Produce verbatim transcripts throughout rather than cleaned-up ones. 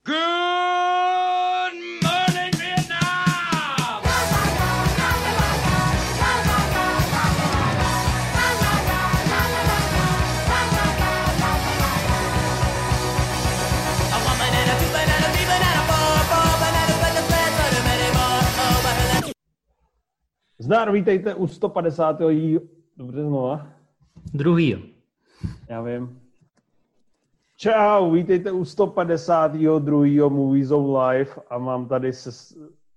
Good morning, Vietnam! A woman and a two and a three and a four, four bananas like a sled, but a many more over her. Zdar, vítejte u sto padesátého Dobře znova. Druhý. Já vím. Čau, vítejte u sto padesátého druhého Movie Zone Live a mám tady se...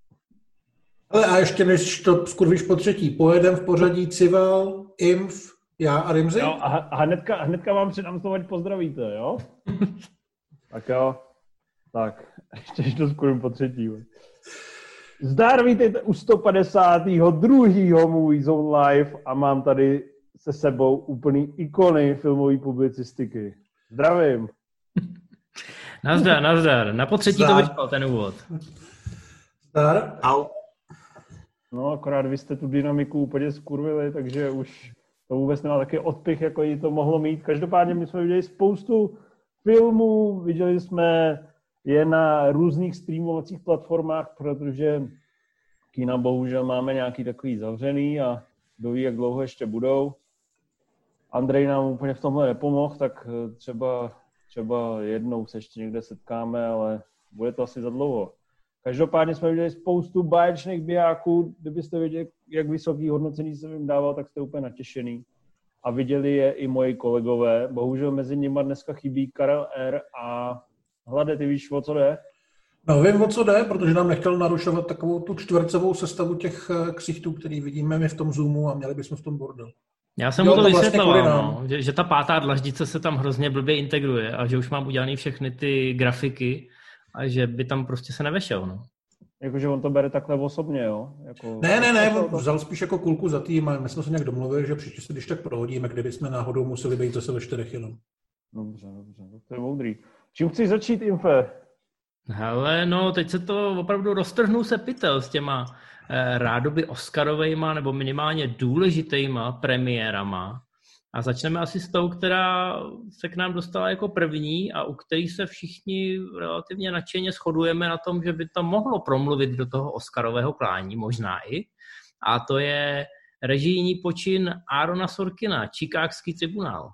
Ale a ještě než to skurvíš po třetí, pojedem v pořadí Cival, Imf, já a Rimzi? Jo, a, a hnedka, hnedka vám předám slova, ať pozdravíte, jo? Tak jo. Tak, ještě než to skurvím po třetí. Zdar, vítejte u sto padesátého druhého Movie Zone Live a mám tady se sebou úplný ikony filmové publicistiky. Zdravím. Nazdar, nazdar. Na potřetí Zdar. to vyčkal ten úvod. Zdar. Au. No, akorát vy jste tu dynamiku úplně skurvili, takže už to vůbec nemá taky odpich, jako jí to mohlo mít. Každopádně my jsme viděli spoustu filmů, viděli jsme je na různých streamovacích platformách, protože kina bohužel máme nějaký takový zavřený a kdo ví, jak dlouho ještě budou. Andrej nám úplně v tomhle nepomohl, tak třeba, třeba jednou se ještě někde setkáme, ale bude to asi za dlouho. Každopádně jsme viděli spoustu báječných bijáků, kdybyste věděli, jak vysoký hodnocení jsem jim dával, tak jste úplně natěšený. A viděli je i moji kolegové. Bohužel mezi nimi dneska chybí Karel R. a Hlade, ty víš, o co jde? No vím, o co jde, protože nám nechtěl narušovat takovou tu čtvercovou sestavu těch ksichtů, který vidíme my v tom Zoomu a měli bychom v tom bordel. Já jsem Jo, mu to to vlastně vysvětloval, kvůli no, že, že ta pátá dlaždice se tam hrozně blbě integruje a že už mám udělaný všechny ty grafiky a že by tam prostě se nevešel. No. Jakože on to bere takhle osobně, jo? Jako... Ne, ne, ne, on vzal spíš jako kulku za tým a my jsme se nějak domluvili, že příště se když tak prohodíme, kdyby jsme náhodou museli být zase ve čtyřech jenom. Dobře, dobře, to je moudrý. Čím chci začít, Infe? Hele, no, teď se to opravdu roztrhnul se pytel s těma eh, rádoby Oscarovejma nebo minimálně důležitýma premiérama. A začneme asi s tou, která se k nám dostala jako první a u který se všichni relativně nadšeně shodujeme na tom, že by to mohlo promluvit do toho Oscarového klání, možná i. A to je režijní počin Aarona Sorkina, Chicagský tribunál.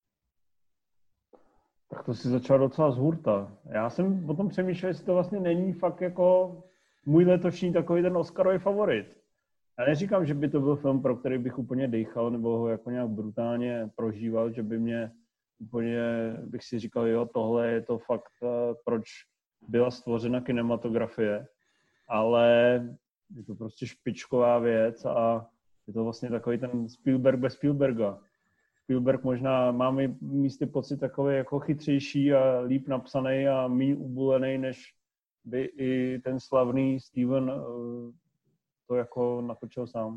Tak to si začal docela z hurta. Já jsem o tom přemýšlel, jestli to vlastně není fakt jako můj letošní takový ten Oscarový favorit. Já neříkám, že by to byl film, pro který bych úplně dejchal nebo ho jako nějak brutálně prožíval, že by mě úplně, bych si říkal, jo, tohle je to fakt, proč byla stvořena kinematografie, ale je to prostě špičková věc a je to vlastně takový ten Spielberg bez Spielberga. Spielberg možná má místy pocit takový jako chytřejší a líp napsaný a méně ubulený, než by i ten slavný Steven to jako natočil sám.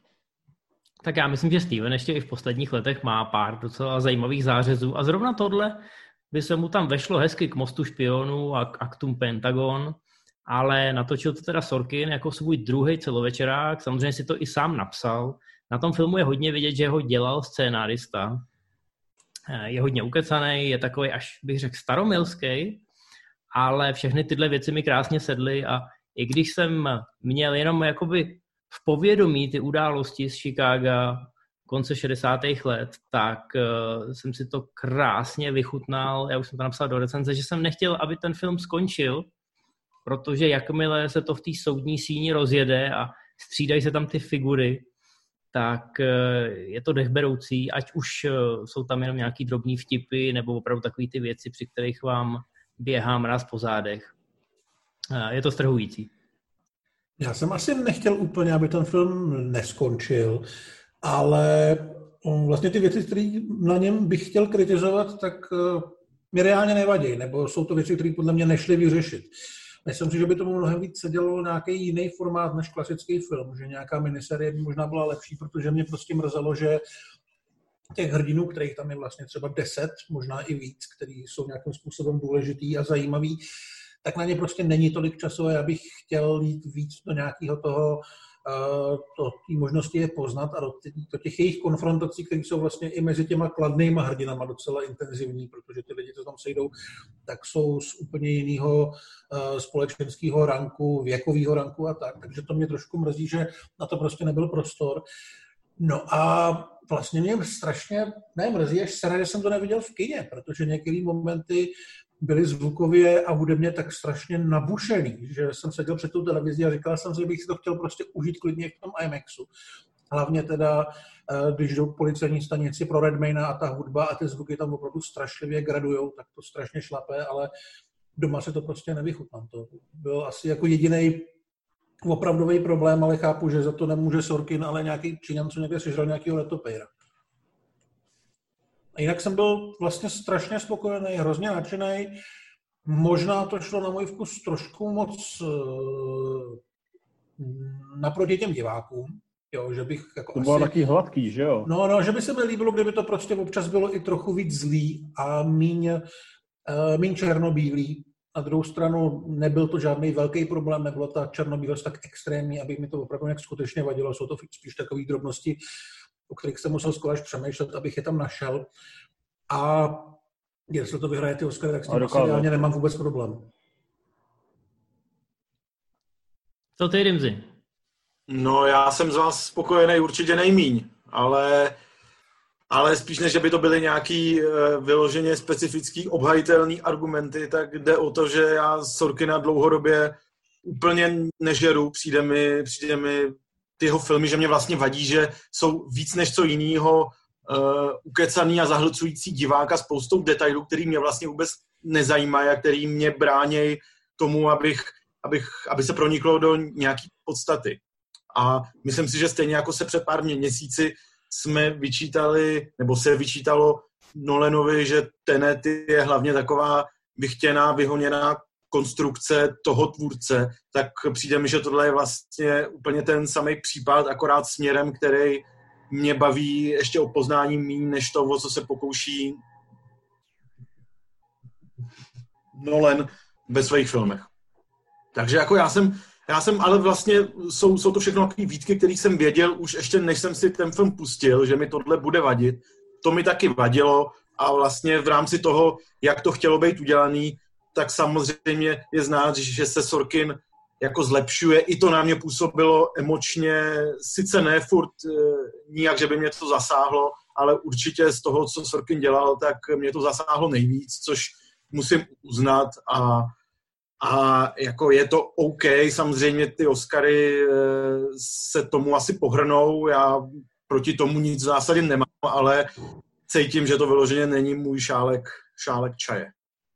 Tak já myslím, že Steven ještě i v posledních letech má pár docela zajímavých zářezů a zrovna tohle by se mu tam vešlo hezky k Mostu špionů a k aktům Pentagon, ale natočil to teda Sorkin jako svůj druhý celovečerák, samozřejmě si to i sám napsal. Na tom filmu je hodně vidět, že ho dělal scénárista. Je hodně ukecanej, je takový až bych řekl staromilský, ale všechny tyhle věci mi krásně sedly a i když jsem měl jenom jakoby v povědomí ty události z Chicaga konce šedesátých let, tak uh, jsem si to krásně vychutnal. Já už jsem to napsal do recenze, že jsem nechtěl, aby ten film skončil, protože jakmile se to v té soudní síni rozjede a střídají se tam ty figury, tak uh, je to dechberoucí, ať už uh, jsou tam jenom nějaký drobný vtipy nebo opravdu takový ty věci, při kterých vám běhá mráz po zádech. Je to strhující. Já jsem asi nechtěl úplně, aby ten film neskončil, ale vlastně ty věci, které na něm bych chtěl kritizovat, tak mi reálně nevadí, nebo jsou to věci, které podle mě nešly vyřešit. Myslím si, že by tomu mnohem víc sedělo nějaký jiný formát než klasický film, že nějaká miniserie by možná byla lepší, protože mě prostě mrzelo, že těch hrdinů, kterých tam je vlastně třeba deset, možná i víc, který jsou nějakým způsobem důležitý a zajímavý, tak na ně prostě není tolik času a já bych chtěl jít víc do nějakého toho to té možnosti je poznat a do, do těch jejich konfrontací, které jsou vlastně i mezi těma kladnýma hrdinama docela intenzivní, protože ty lidi, co tam sejdou, tak jsou z úplně jiného společenského ranku, věkového ranku a tak. Takže to mě trošku mrzí, že na to prostě nebyl prostor. No a vlastně mě strašně, ne mrzí, až se že jsem to neviděl v kině, protože některé momenty byly zvukově a hudebně tak strašně nabušený, že jsem seděl před tou televizí a říkal jsem si, že bych si to chtěl prostě užít klidně v tom IMAXu. Hlavně teda, když jdou k policejní stanici pro Redmayna a ta hudba a ty zvuky tam opravdu strašlivě gradujou, tak to strašně šlapé, ale doma se to prostě nevychutnám. To byl asi jako jediný opravdový problém, ale chápu, že za to nemůže Sorkin, ale nějaký Číňan, co někde sežral nějakého letopejra. A jinak jsem byl vlastně strašně spokojený, hrozně nadšený. Možná to šlo na můj vkus trošku moc uh, naproti těm divákům. Jo, že bych jako to bylo asi... taky hladký, že jo? No, no, že by se mi líbilo, kdyby to prostě občas bylo i trochu víc zlý a míň, uh, míň černobílý. Na druhou stranu nebyl to žádný velký problém, nebylo ta černobílost tak extrémní, aby mi to opravdu nějak skutečně vadilo. Jsou to spíš takové drobnosti, o kterých jsem musel skoro až přemýšlet, abych je tam našel. A jestli to vyhraje ty Oscary, tak s tím asi reálně nemám vůbec problém. Co ty, Rimzi? No, já jsem z vás spokojený určitě nejmíň, ale, ale spíš než, že by to byly nějaký vyloženě specifický obhajitelný argumenty, tak jde o to, že já Sorkina dlouhodobě úplně nežeru. Přijde mi, přijde mi ty jeho filmy, že mě vlastně vadí, že jsou víc než co jinýho uh, ukecaný a zahlcující diváka spoustou detailů, který mě vlastně vůbec nezajímají a který mě bránějí tomu, abych, abych, aby se proniklo do nějaký podstaty. A myslím si, že stejně jako se před pár měsíci jsme vyčítali, nebo se vyčítalo Nolanovi, že Tenet je hlavně taková vychtěná, vyhoněná konstrukce toho tvůrce, tak přijde mi, že tohle je vlastně úplně ten samý případ, akorát směrem, který mě baví ještě o poznání míň, než to, o co se pokouší Nolan ve svých filmech. Takže jako já jsem, já jsem ale vlastně, jsou, jsou to všechno takové výtky, které jsem věděl už ještě než jsem si ten film pustil, že mi tohle bude vadit. To mi taky vadilo a vlastně v rámci toho, jak to chtělo být udělaný, tak samozřejmě je znát, že se Sorkin jako zlepšuje. I to na mě působilo emočně, sice ne furt nijak, že by mě to zasáhlo, ale určitě z toho, co Sorkin dělal, tak mě to zasáhlo nejvíc, což musím uznat a, a jako je to OK. Samozřejmě ty Oscary se tomu asi pohrnou, já proti tomu nic v zásadě nemám, ale cítím, že to vyloženě není můj šálek, šálek čaje.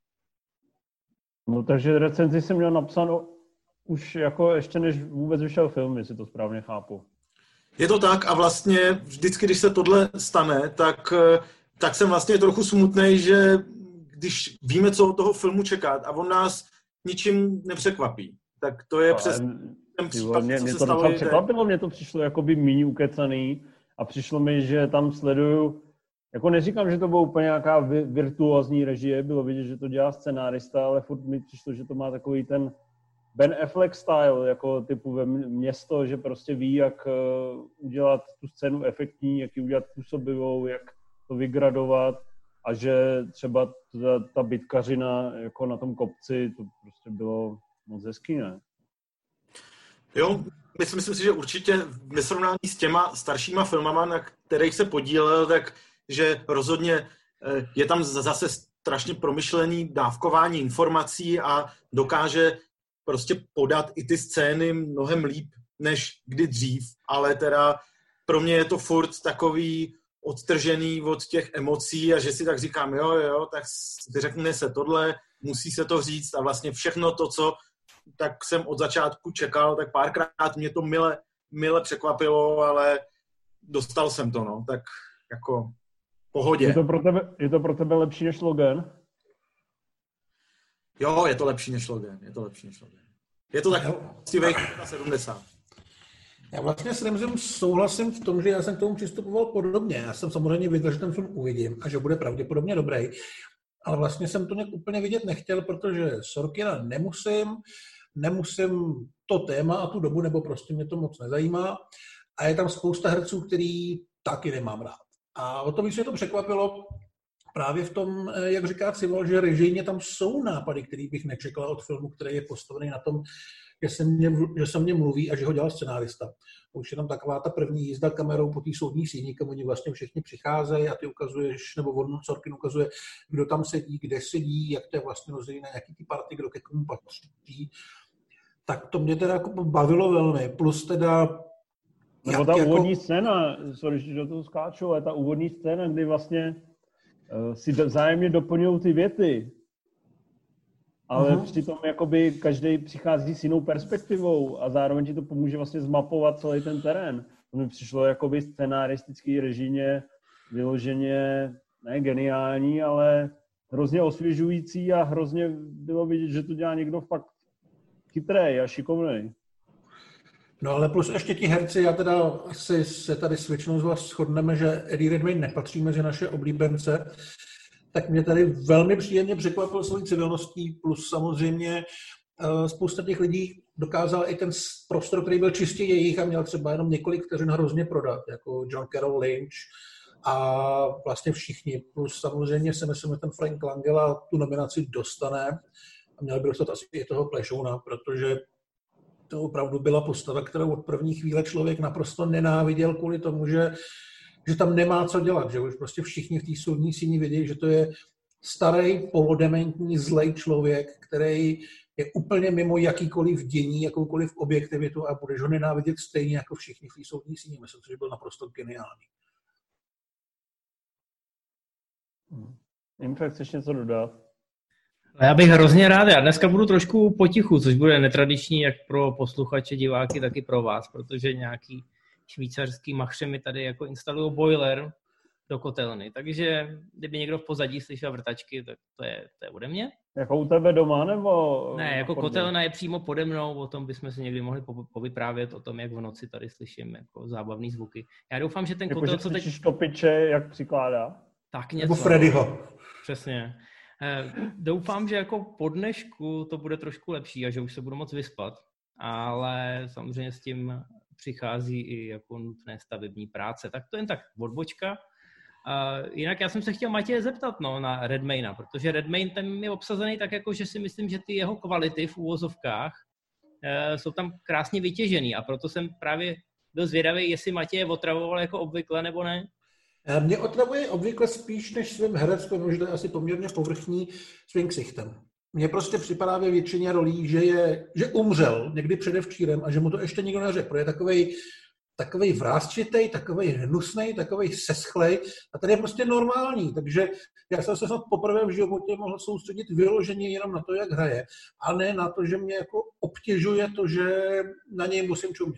No takže recenzi jsem měl napsáno už jako ještě než vůbec vyšel film, jestli to správně chápu. Je to tak a vlastně vždycky, když se tohle stane, tak, tak jsem vlastně trochu smutnej, že když víme, co od toho filmu čekat a on nás ničím nepřekvapí, tak to je přes ten případ, mě, co mě se to stalo. Mě to překvapilo, mně to přišlo jakoby míň ukecaný a přišlo mi, že tam sleduju, jako neříkám, že to bylo úplně nějaká virtuózní režie, bylo vidět, že to dělá scenárista, ale furt mi přišlo, že to má takový ten Ben Affleck style, jako typu ve město, že prostě ví, jak udělat tu scénu efektní, jak ji udělat působivou, jak to vygradovat a že třeba ta, ta bitkařina jako na tom kopci, to prostě bylo moc hezký, ne? Jo, myslím, myslím si, že určitě ve srovnání s těma staršíma filmama, na kterých se podílel, tak že rozhodně je tam zase strašně promyšlený dávkování informací a dokáže prostě podat i ty scény mnohem líp, než kdy dřív, ale teda pro mě je to furt takový odtržený od těch emocí a že si tak říkám, jo, jo, tak řekne se tohle, musí se to říct a vlastně všechno to, co tak jsem od začátku čekal, tak párkrát mě to mile, mile překvapilo, ale dostal jsem to, no, tak jako pohodě. Je to pro tebe, je to pro tebe lepší než Logan? Jo, je to lepší než Logan, je to lepší než Logan. Je to tak stivých na sedmdesát. Já vlastně s Remzem souhlasím v tom, že já jsem k tomu přistupoval podobně. Já jsem samozřejmě věděl, že ten film uvidím a že bude pravděpodobně dobrý, ale vlastně jsem to nějak úplně vidět nechtěl, protože Sorkina nemusím. nemusím to téma a tu dobu, nebo prostě mě to moc nezajímá. A je tam spousta herců, který taky nemám rád. A o to víc mě to překvapilo právě v tom, jak říká Civil, že režijně tam jsou nápady, který bych nečekal od filmu, který je postavený na tom, že se, mě, že se mě mluví a že ho dělal scenárista. Už je tam taková ta první jízda kamerou po té soudní síni, kam oni vlastně všichni přicházejí a ty ukazuješ, nebo Von Sorkin ukazuje, kdo tam sedí, kde sedí, jak to je vlastně rozdělené, na jaký ty party, kdo ke komu patří. Tak to mě teda jako bavilo velmi. Plus teda nebo ta jako... úvodní scéna, sorry, že do toho skáču, ale ta úvodní scéna, kdy vlastně uh, si vzájemně doplňují ty věty, ale uh-huh. přitom jakoby každý přichází s jinou perspektivou a zároveň ti to pomůže vlastně zmapovat celý ten terén. To mi přišlo jakoby scenaristický režijně vyloženě ne geniální, ale hrozně osvěžující a hrozně bylo vidět, že to dělá někdo fakt chytrý a šikovný. No ale plus ještě ti herci, já teda asi se tady s většinou z vás shodneme, že Eddie Redmayne nepatří mezi naše oblíbence, tak mě tady velmi příjemně překvapil svojí civilností, plus samozřejmě spousta těch lidí dokázal i ten prostor, který byl čistě jejich a měl třeba jenom několik vteřin hrozně prodat, jako John Carroll Lynch a vlastně všichni. Plus samozřejmě si myslím, že ten Frank Langella tu nominaci dostane a měl by dostat asi i toho Plešouna, protože to opravdu byla postava, kterou od první chvíle člověk naprosto nenáviděl kvůli tomu, že, že tam nemá co dělat, že už prostě všichni v té soudní síni vědí, že to je starý, polodementní, zlej člověk, který je úplně mimo jakýkoliv dění, jakoukoliv objektivitu a budeš ho nenávidět stejně jako všichni v té soudní síni. Myslím si, že byl naprosto geniální. Infekt, chceš něco dodat? Já bych hrozně rád, já dneska budu trošku potichu, což bude netradiční jak pro posluchače, diváky, tak i pro vás, protože nějaký švýcarský machře mi tady jako instalují boiler do kotelny, takže kdyby někdo v pozadí slyšel vrtačky, tak to je, to je ode mě. Jako u tebe doma, nebo? Ne, jako kotelna je přímo pode mnou, o tom bychom si někdy mohli povyprávět, o tom, jak v noci tady slyším jako zábavný zvuky. Já doufám, že ten jako, kotel, že co teď... Jako, topiče, jak přikládá? Tak něco. Nebo Freddyho. Přesně. Doufám, že jako po dnešku to bude trošku lepší a že už se budu moc vyspat, ale samozřejmě s tím přichází i jako nutné stavební práce. Tak to jen tak odbočka. Uh, jinak já jsem se chtěl Matěje zeptat no, na Redmayna, protože Redmayne ten je obsazený tak jako, že si myslím, že ty jeho kvality v úvozovkách uh, jsou tam krásně vytěžený a proto jsem právě byl zvědavý, jestli Matěje otravoval jako obvykle nebo ne. Mě otravuje obvykle spíš než svým herectvím, že to je asi poměrně povrchní svým ksichtem. Mně prostě připadá ve většině rolí, že, je, že umřel někdy předevčírem a že mu to ještě nikdo neřekl. Je takovej, takovej vrásčitej, takovej hnusnej, takovej seschlej a tady je prostě normální. Takže já jsem se snad poprvé v životě mohl soustředit vyloženě jenom na to, jak hraje, a ne na to, že mě jako obtěžuje to, že na něj musím čumět.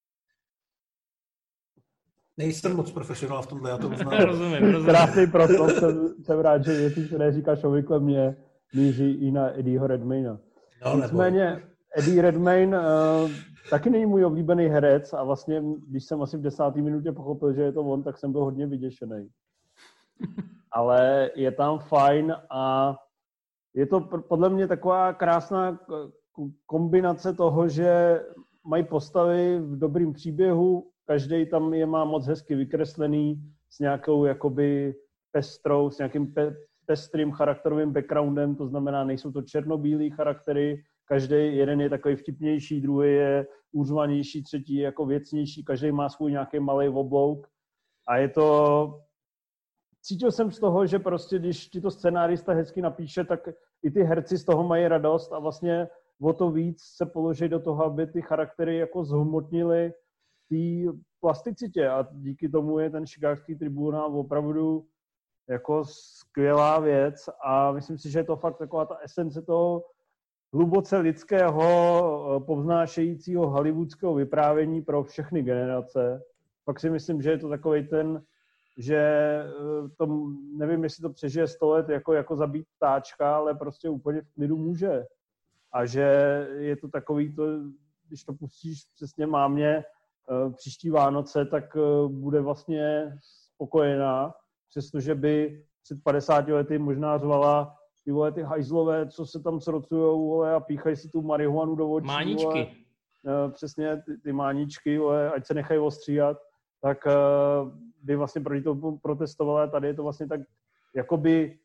Nejsem moc profesionál v tomhle, já to uznám. rozumím, rozumím. Krásný proto, jsem, jsem rád, že věci, které říkáš obvykle mě, míří i na Eddieho Redmayna. No, nicméně, Eddie Redmayne uh, taky není můj oblíbený herec a vlastně, když jsem asi v desáté minutě pochopil, že je to on, tak jsem byl hodně vyděšený. Ale je tam fajn a je to podle mě taková krásná kombinace toho, že mají postavy v dobrým příběhu, každý tam je má moc hezky vykreslený s nějakou jakoby pestrou, s nějakým pe, pestrým charakterovým backgroundem, to znamená, nejsou to černobílý charaktery, každý jeden je takový vtipnější, druhý je úřvanější, třetí je jako věcnější, každý má svůj nějaký malý oblouk a je to... Cítil jsem z toho, že prostě, když ti to scenárista hezky napíše, tak i ty herci z toho mají radost a vlastně o to víc se položí do toho, aby ty charaktery jako zhmotnily té plasticitě a díky tomu je ten chicagský tribunál opravdu jako skvělá věc a myslím si, že je to fakt taková ta esence toho hluboce lidského, povznášejícího hollywoodského vyprávění pro všechny generace. Pak si myslím, že je to takovej ten, že to, nevím, jestli to přežije sto let jako, jako zabít ptáčka, ale prostě úplně v klidu může. A že je to takový to, když to pustíš přesně mámě příští Vánoce, tak bude vlastně spokojená, přestože by před padesáti lety možná řvala ty vole, ty hajzlové, co se tam srocujou, vole, a píchají si tu marihuanu do očí. Máničky. Vole, uh, přesně, ty, ty máničky, vole, ať se nechají ostříhat, tak uh, by vlastně proti tomu protestovali. Tady je to vlastně tak jakoby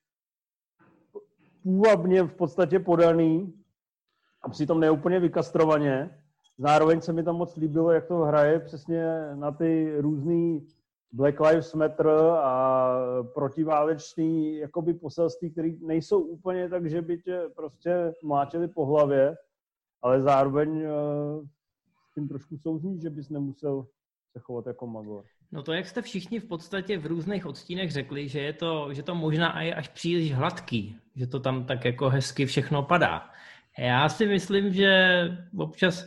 půvabně v podstatě podaný a přitom neúplně vykastrovaně. Zároveň se mi tam moc líbilo, jak to hraje přesně na ty různý Black Lives Matter a protiválečný jakoby poselství, které nejsou úplně tak, že by tě prostě mláčeli po hlavě, ale zároveň uh, s tím trošku souzní, že bys nemusel se chovat jako magor. No to, jak jste všichni v podstatě v různých odstínech řekli, že je to, že to možná je až příliš hladký, že to tam tak jako hezky všechno padá. Já si myslím, že občas,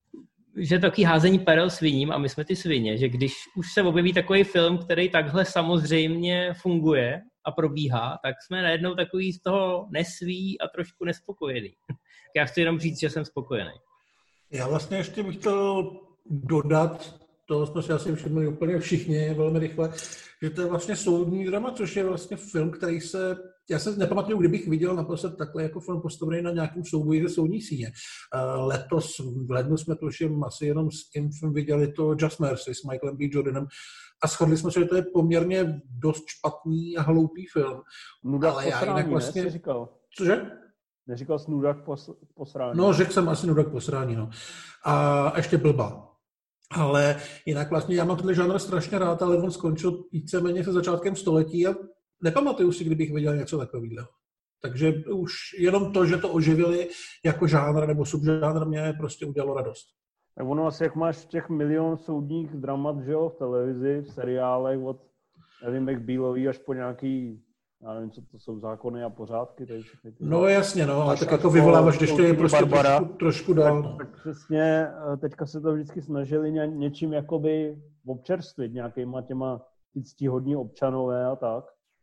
že taky házení perel sviním a my jsme ty svině, že když už se objeví takový film, který takhle samozřejmě funguje a probíhá, tak jsme najednou takový z toho nesví a trošku nespokojený. Já chci jenom říct, že jsem spokojený. Já vlastně ještě bych chtěl dodat, to jsme si asi všimli úplně všichni velmi rychle, že to je vlastně soudní drama, což je vlastně film, který se, já se nepamatuju, kdybych viděl naposled takhle jako film postavený na nějakém souboji ze soudní síně. Letos v lednu jsme tuším asi jenom s Infem viděli to Just Mercy s Michaelem B. Jordanem a shodli jsme se, že to je poměrně dost špatný a hloupý film. Nuda ale posrání, já jinak vlastně... ne, jsi říkal? Cože? Neříkal jsi nuda k pos, posrání. No, řekl jsem asi nuda k posrání, no. A ještě blbá. Ale jinak vlastně já mám tenhle žánr strašně rád, ale on skončil víceméně se začátkem století a nepamatuju si, kdybych viděl něco takového. Takže už jenom to, že to oživili jako žánr nebo subžánr, mě prostě udělalo radost. Tak ono asi, jak máš těch milion soudních dramat, že jo, v televizi, v seriálech, od Ellie McBealový až po nějaký, já nevím, co to jsou zákony a pořádky. Tady všechny ty... No jasně, no, ale tak jako vyvoláváš, když to je prostě trošku, trošku dál. Tak, tak přesně, teďka se to vždycky snažili ně, něčím jakoby občerstvit, nějakýma těma ctihodní občanové a tak.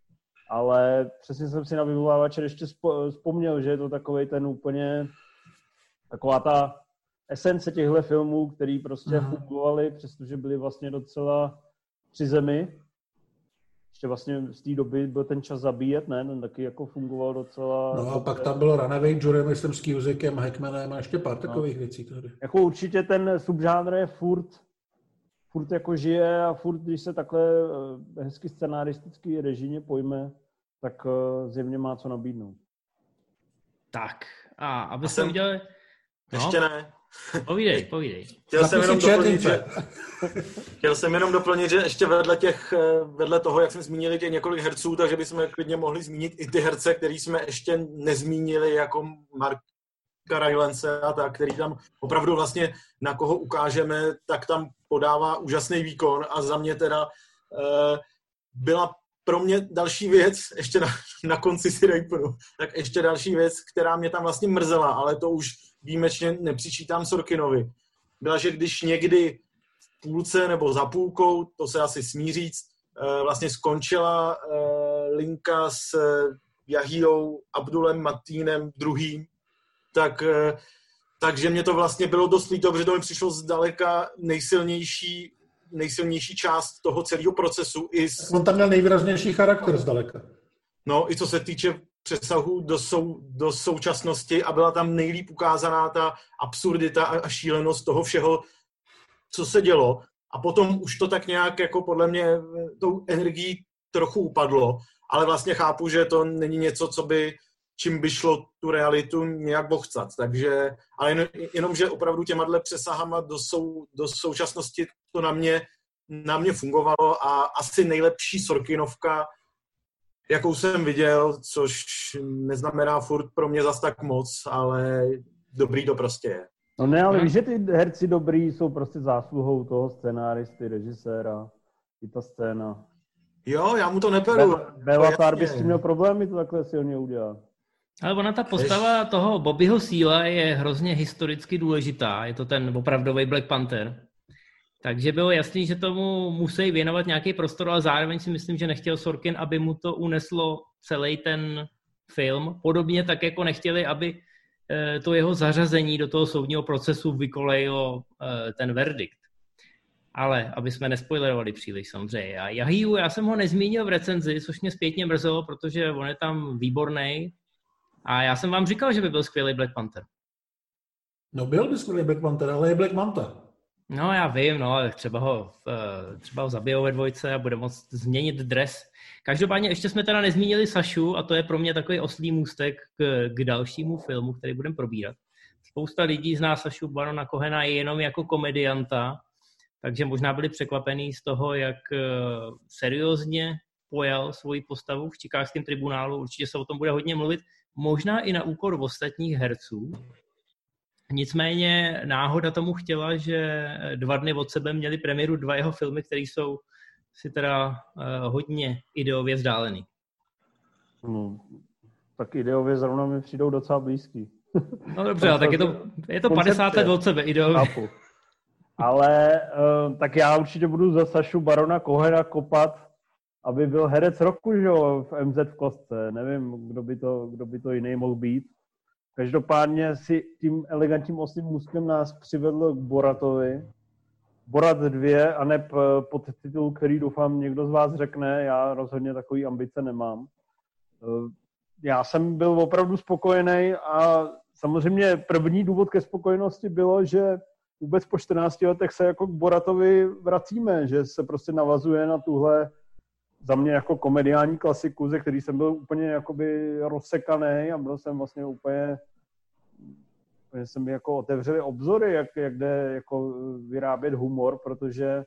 Ale přesně jsem si na vyvolávače ještě vzpomněl, že je to takovej ten úplně, taková ta esence těchto filmů, který prostě Aha. fungovaly, přestože byly vlastně docela při zemi. Ještě vlastně z té doby byl ten čas zabíjet, ne? Ten taky jako fungoval docela... No a pak tam bylo Runaway Jury, myslím, s Cusickem, Hackmanem a ještě pár takových no. věcí tady. Jako určitě ten subžánr je furt, furt jako žije a furt, když se takhle hezky scenaristický režimě pojme, tak zjevně má co nabídnout. Tak, a aby jsme udělali... No. Ještě ne. Povídej, povídej. Chtěl jsem, jenom doplnit, že, chtěl jsem jenom doplnit, že ještě vedle, těch, vedle toho, jak jsme zmínili těch několik herců, takže bychom klidně mohli zmínit i ty herce, který jsme ještě nezmínili, jako Marka Rylance a tak, který tam opravdu vlastně, na koho ukážeme, tak tam podává úžasný výkon a za mě teda uh, byla pro mě další věc, ještě na, na konci si rejpnu, tak ještě další věc, která mě tam vlastně mrzela, ale to už výjimečně nepřičítám Sorkinovi, byla, že když někdy v půlce nebo za půlkou, to se asi smí říct, vlastně skončila linka s Yahijou Abdulem Matínem druhým, tak, takže mě to vlastně bylo dost líto, protože to mi přišlo zdaleka nejsilnější nejsilnější část toho celého procesu. I s... On tam měl nejvýraznější charakter zdaleka. No, i co se týče přesahu do, sou, do současnosti a byla tam nejlíp ukázaná ta absurdita a šílenost toho všeho, co se dělo. A potom už to tak nějak jako podle mě tou energií trochu upadlo, ale vlastně chápu, že to není něco, co by, čím by šlo tu realitu nějak bochcat. Takže, ale jen, jenom, že opravdu těma přesahama do, sou, do současnosti to na mě, na mě fungovalo a asi nejlepší Sorkinovka, jakou jsem viděl, což neznamená furt pro mě zas tak moc, ale dobrý to prostě je. No ne, ale víš, že ty herci dobrý jsou prostě zásluhou toho scénáristy, režiséra, i ta scéna. Jo, já mu to neperu. Bellatar by s tím měl problémy to takhle silně udělat. Ale ona ta postava Jež... toho Bobbyho Seala je hrozně historicky důležitá. Je to ten opravdový Black Panther. Takže bylo jasný, že tomu musí věnovat nějaký prostor, ale zároveň si myslím, že nechtěl Sorkin, aby mu to uneslo celý ten film. Podobně tak, jako nechtěli, aby to jeho zařazení do toho soudního procesu vykolejilo ten verdikt. Ale aby jsme nespoilerovali příliš samozřejmě. A Yahiju, já jsem ho nezmínil v recenzi, což mě zpětně mrzelo, protože on je tam výborný. A já jsem vám říkal, že by byl skvělý Black Panther. No byl by skvělý Black Panther, ale je Black Manta. No já vím, no, ale třeba ho, třeba ho zabijou ve dvojce a bude moct změnit dres. Každopádně ještě jsme teda nezmínili Sašu a to je pro mě takový oslý můstek k, k dalšímu filmu, který budeme probírat. Spousta lidí zná Sašu Barona Cohena jenom jako komedianta, takže možná byli překvapení z toho, jak seriózně pojal svoji postavu v Chicagském tribunálu. Určitě se o tom bude hodně mluvit, možná i na úkor ostatních herců. Nicméně náhoda tomu chtěla, že dva dny od sebe měli premiéru dva jeho filmy, které jsou si teda uh, hodně ideově vzdálený. No, tak ideově zrovna mi přijdou docela blízký. No dobře, ale tak je to, je to padesát let od sebe ideově. Chápu. Ale uh, tak já určitě budu za Sašu Barona Cohena kopat, aby byl herec roku, že jo, v M Z v kostce. Nevím, kdo by to, kdo by to jiný mohl být. Každopádně si tím elegantním oslým můstkem nás přivedl k Boratovi. Borat dva a neb podtitul, který doufám někdo z vás řekne, já rozhodně takový ambice nemám. Já jsem byl opravdu spokojený a samozřejmě první důvod ke spokojenosti bylo, že vůbec po čtrnácti letech se jako k Boratovi vracíme, že se prostě navazuje na tuhle za mě jako komediální klasiku, ze který jsem byl úplně jakoby rozsekaný a byl jsem vlastně úplně, úplně se mi jako otevřely obzory, jak, jak jde jako vyrábět humor, protože,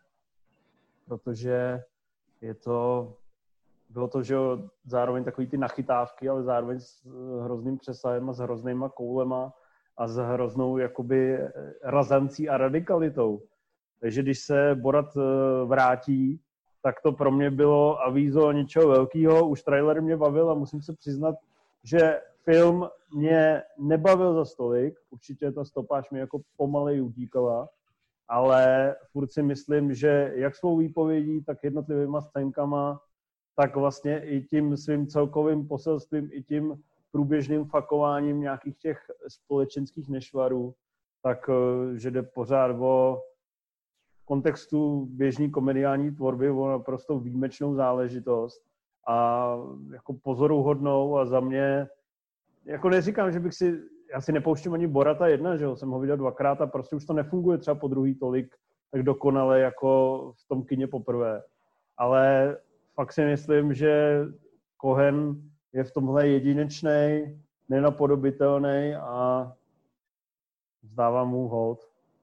protože je to, bylo to, že jo, zároveň takový ty nachytávky, ale zároveň s hrozným přesahem a s hroznýma koulema a s hroznou jakoby razancí a radikalitou. Takže když se Borat vrátí, tak to pro mě bylo avízo něčeho velkého. Už trailer mě bavil a musím se přiznat, že film mě nebavil za stolik. Určitě ta stopáž mi jako pomalej utíkala, ale furt si myslím, že jak svou výpovědí, tak jednotlivýma scénkama, tak vlastně i tím svým celkovým poselstvím, i tím průběžným fakováním nějakých těch společenských nešvarů, tak že jde pořád o kontextu běžný komediální tvorby o naprosto výjimečnou záležitost a jako pozoruhodnou a za mě, jako neříkám, že bych si, já si nepouštím ani Borata jedna, že jo, jsem ho viděl dvakrát a prostě už to nefunguje třeba po druhý tolik tak dokonale jako v tom kině poprvé. Ale fakt si myslím, že Cohen je v tomhle jedinečnej, nenapodobitelný a vzdávám mu hold.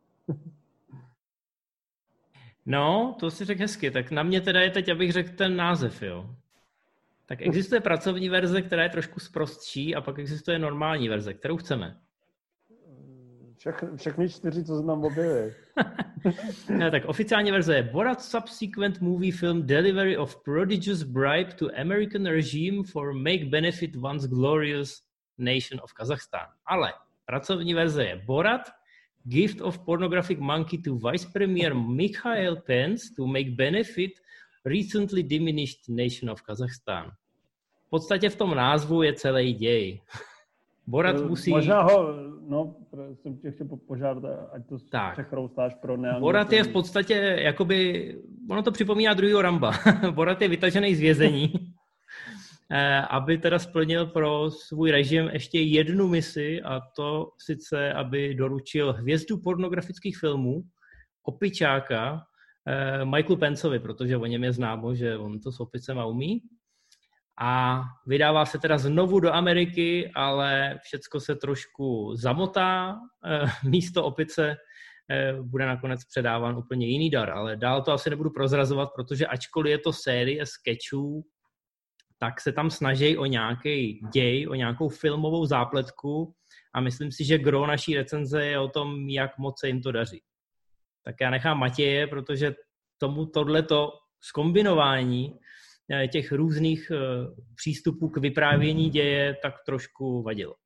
No, to si řekl hezky. Tak na mě teda je teď, abych řekl ten název, jo. Tak existuje pracovní verze, která je trošku sprostší a pak existuje normální verze, kterou chceme. Všech, všechny čtyři, co se nám objevily. No, tak oficiální verze je Borat subsequent movie film delivery of prodigious bribe to American regime for make benefit once glorious nation of Kazakhstan. Ale pracovní verze je Borat gift of pornographic monkey to vice premier Mikhail Pence to make benefit recently diminished nation of Kazakhstan. V podstatě v tom názvu je celý děj. Borat musí... Možná ho, no, jsem tě chtěl požádat, ať to přechroustáš pro neanglické. Borat je v podstatě, jakoby, ono to připomíná druhýho Ramba. Borat je vytažený z vězení, aby teda splnil pro svůj režim ještě jednu misi, a to sice, aby doručil hvězdu pornografických filmů, opičáka, Michaelu Penceovi, protože o něm je známo, že on to s opicema umí. A vydává se teda znovu do Ameriky, ale všecko se trošku zamotá. Místo opice bude nakonec předáván úplně jiný dar, ale dál to asi nebudu prozrazovat, protože ačkoliv je to série sketchů, tak se tam snaží o nějaký děj, o nějakou filmovou zápletku a myslím si, že gro naší recenze je o tom, jak moc se jim to daří. Tak já nechám Matěje, protože tomu tohleto zkombinování těch různých přístupů k vyprávění děje tak trošku vadilo.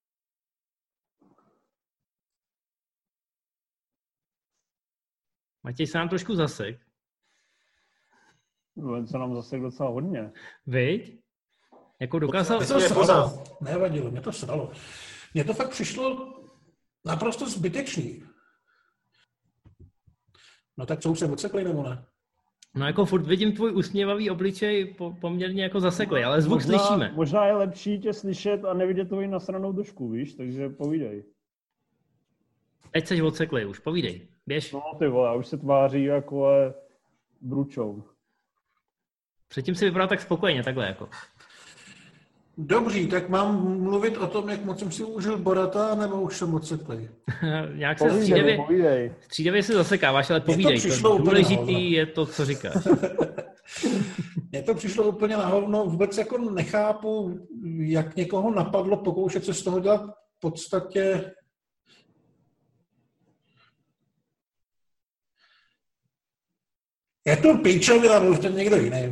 Matěj se nám trošku zasek. No, se nám zasek docela hodně. Viď? Jako dokázal... Mě to sralo. Nevadilo, mě to sralo. Mně to fakt přišlo naprosto zbytečný. No tak co, už se odsekli, nebo ne? No jako furt vidím tvůj usměvavý obličej po, poměrně jako zaseklý, ale zvuk možná, slyšíme. Možná je lepší tě slyšet a nevidět tvoji nasranou dušku, víš, takže povídej. Teď seš odseklej už, povídej, běž. No ty vole, už se tváří jako je bručou. Předtím si vypadal tak spokojeně, takhle jako. Dobří, tak mám mluvit o tom, jak moc jsem si užil Borata, nebo už jsem odseklý? Nějak se Povídej, střídavě, povídej. střídavě si zasekáváš, ale Mně to povídej. přišlo To úplně důležitý na hovno. je to, co říkáš. Mně to přišlo úplně na hovno, vůbec jako nechápu, jak někoho napadlo pokoušet se z toho dělat v podstatě... Je to píčovina, byl to někdo jiný.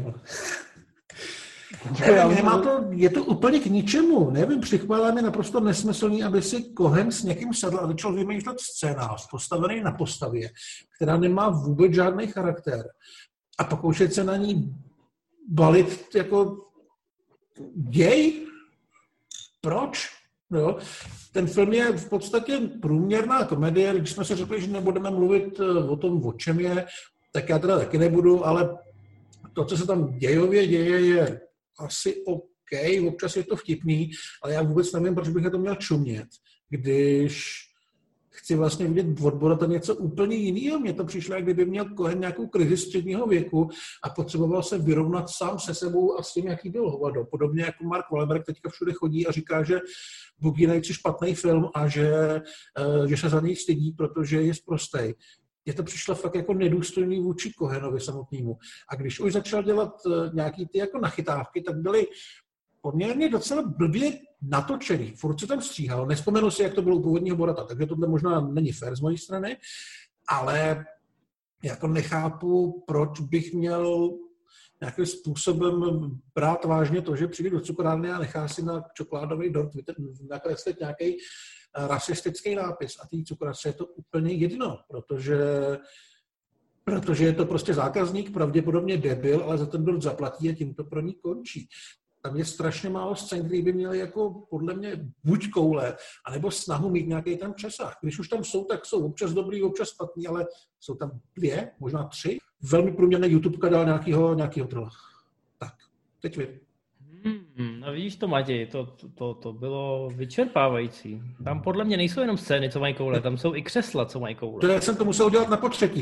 Nevím, nemá to, je to úplně k ničemu. Nevím, přichválá mi naprosto nesmyslný, aby si Cohen s někým sedl a začal vymýšlet scénář, postavený na postavě, která nemá vůbec žádný charakter. A pokoušet se na ní balit jako děj? Proč? Jo? Ten film je v podstatě průměrná komedie, když jsme si řekli, že nebudeme mluvit o tom, o čem je, tak já teda taky nebudu, ale to, co se tam dějově děje, je asi OK, občas je to vtipný, ale já vůbec nevím, proč bych na to měl čumět, když chci vlastně vidět od Borata něco úplně jiného. Mně to přišlo, jak kdyby měl Cohen nějakou krizi středního věku a potřeboval se vyrovnat sám se sebou a s tím, jaký byl hovado. Podobně jako Mark Wahlberg teďka všude chodí a říká, že Boogie Nights je špatný film a že, že se za něj stydí, protože je sprostej. Mně to přišlo fakt jako nedůstojný vůči Cohenovi samotnému. A když už začal dělat nějaký ty jako nachytávky, tak byly poměrně docela blbě natočený. Furt se tam stříhal. Nespomenu si, jak to bylo u původního Borata, takže tohle možná není fér z mojí strany, ale jako nechápu, proč bych měl nějakým způsobem brát vážně to, že přijde do cukrárny a nechá si na čokoládový dort nakreslit nějaký rasistický nápis a té cukrařce je to úplně jedno, protože, protože je to prostě zákazník, pravděpodobně debil, ale za ten dort zaplatí a tím to pro ní končí. Tam je strašně málo scén, který by měly jako podle mě buď koule, anebo snahu mít nějaký tam přesah. Když už tam jsou, tak jsou občas dobrý, občas špatný, ale jsou tam dvě, možná tři. Velmi průměrný YouTube kanál nějakýho, nějakýho trola. Tak, teď vy. Hmm, no vidíš to, Matěj, to, to, to, to bylo vyčerpávající. Tam podle mě nejsou jenom scény, co mají koule, tam jsou i křesla, co mají koule. To já jsem to musel dělat na potřetí.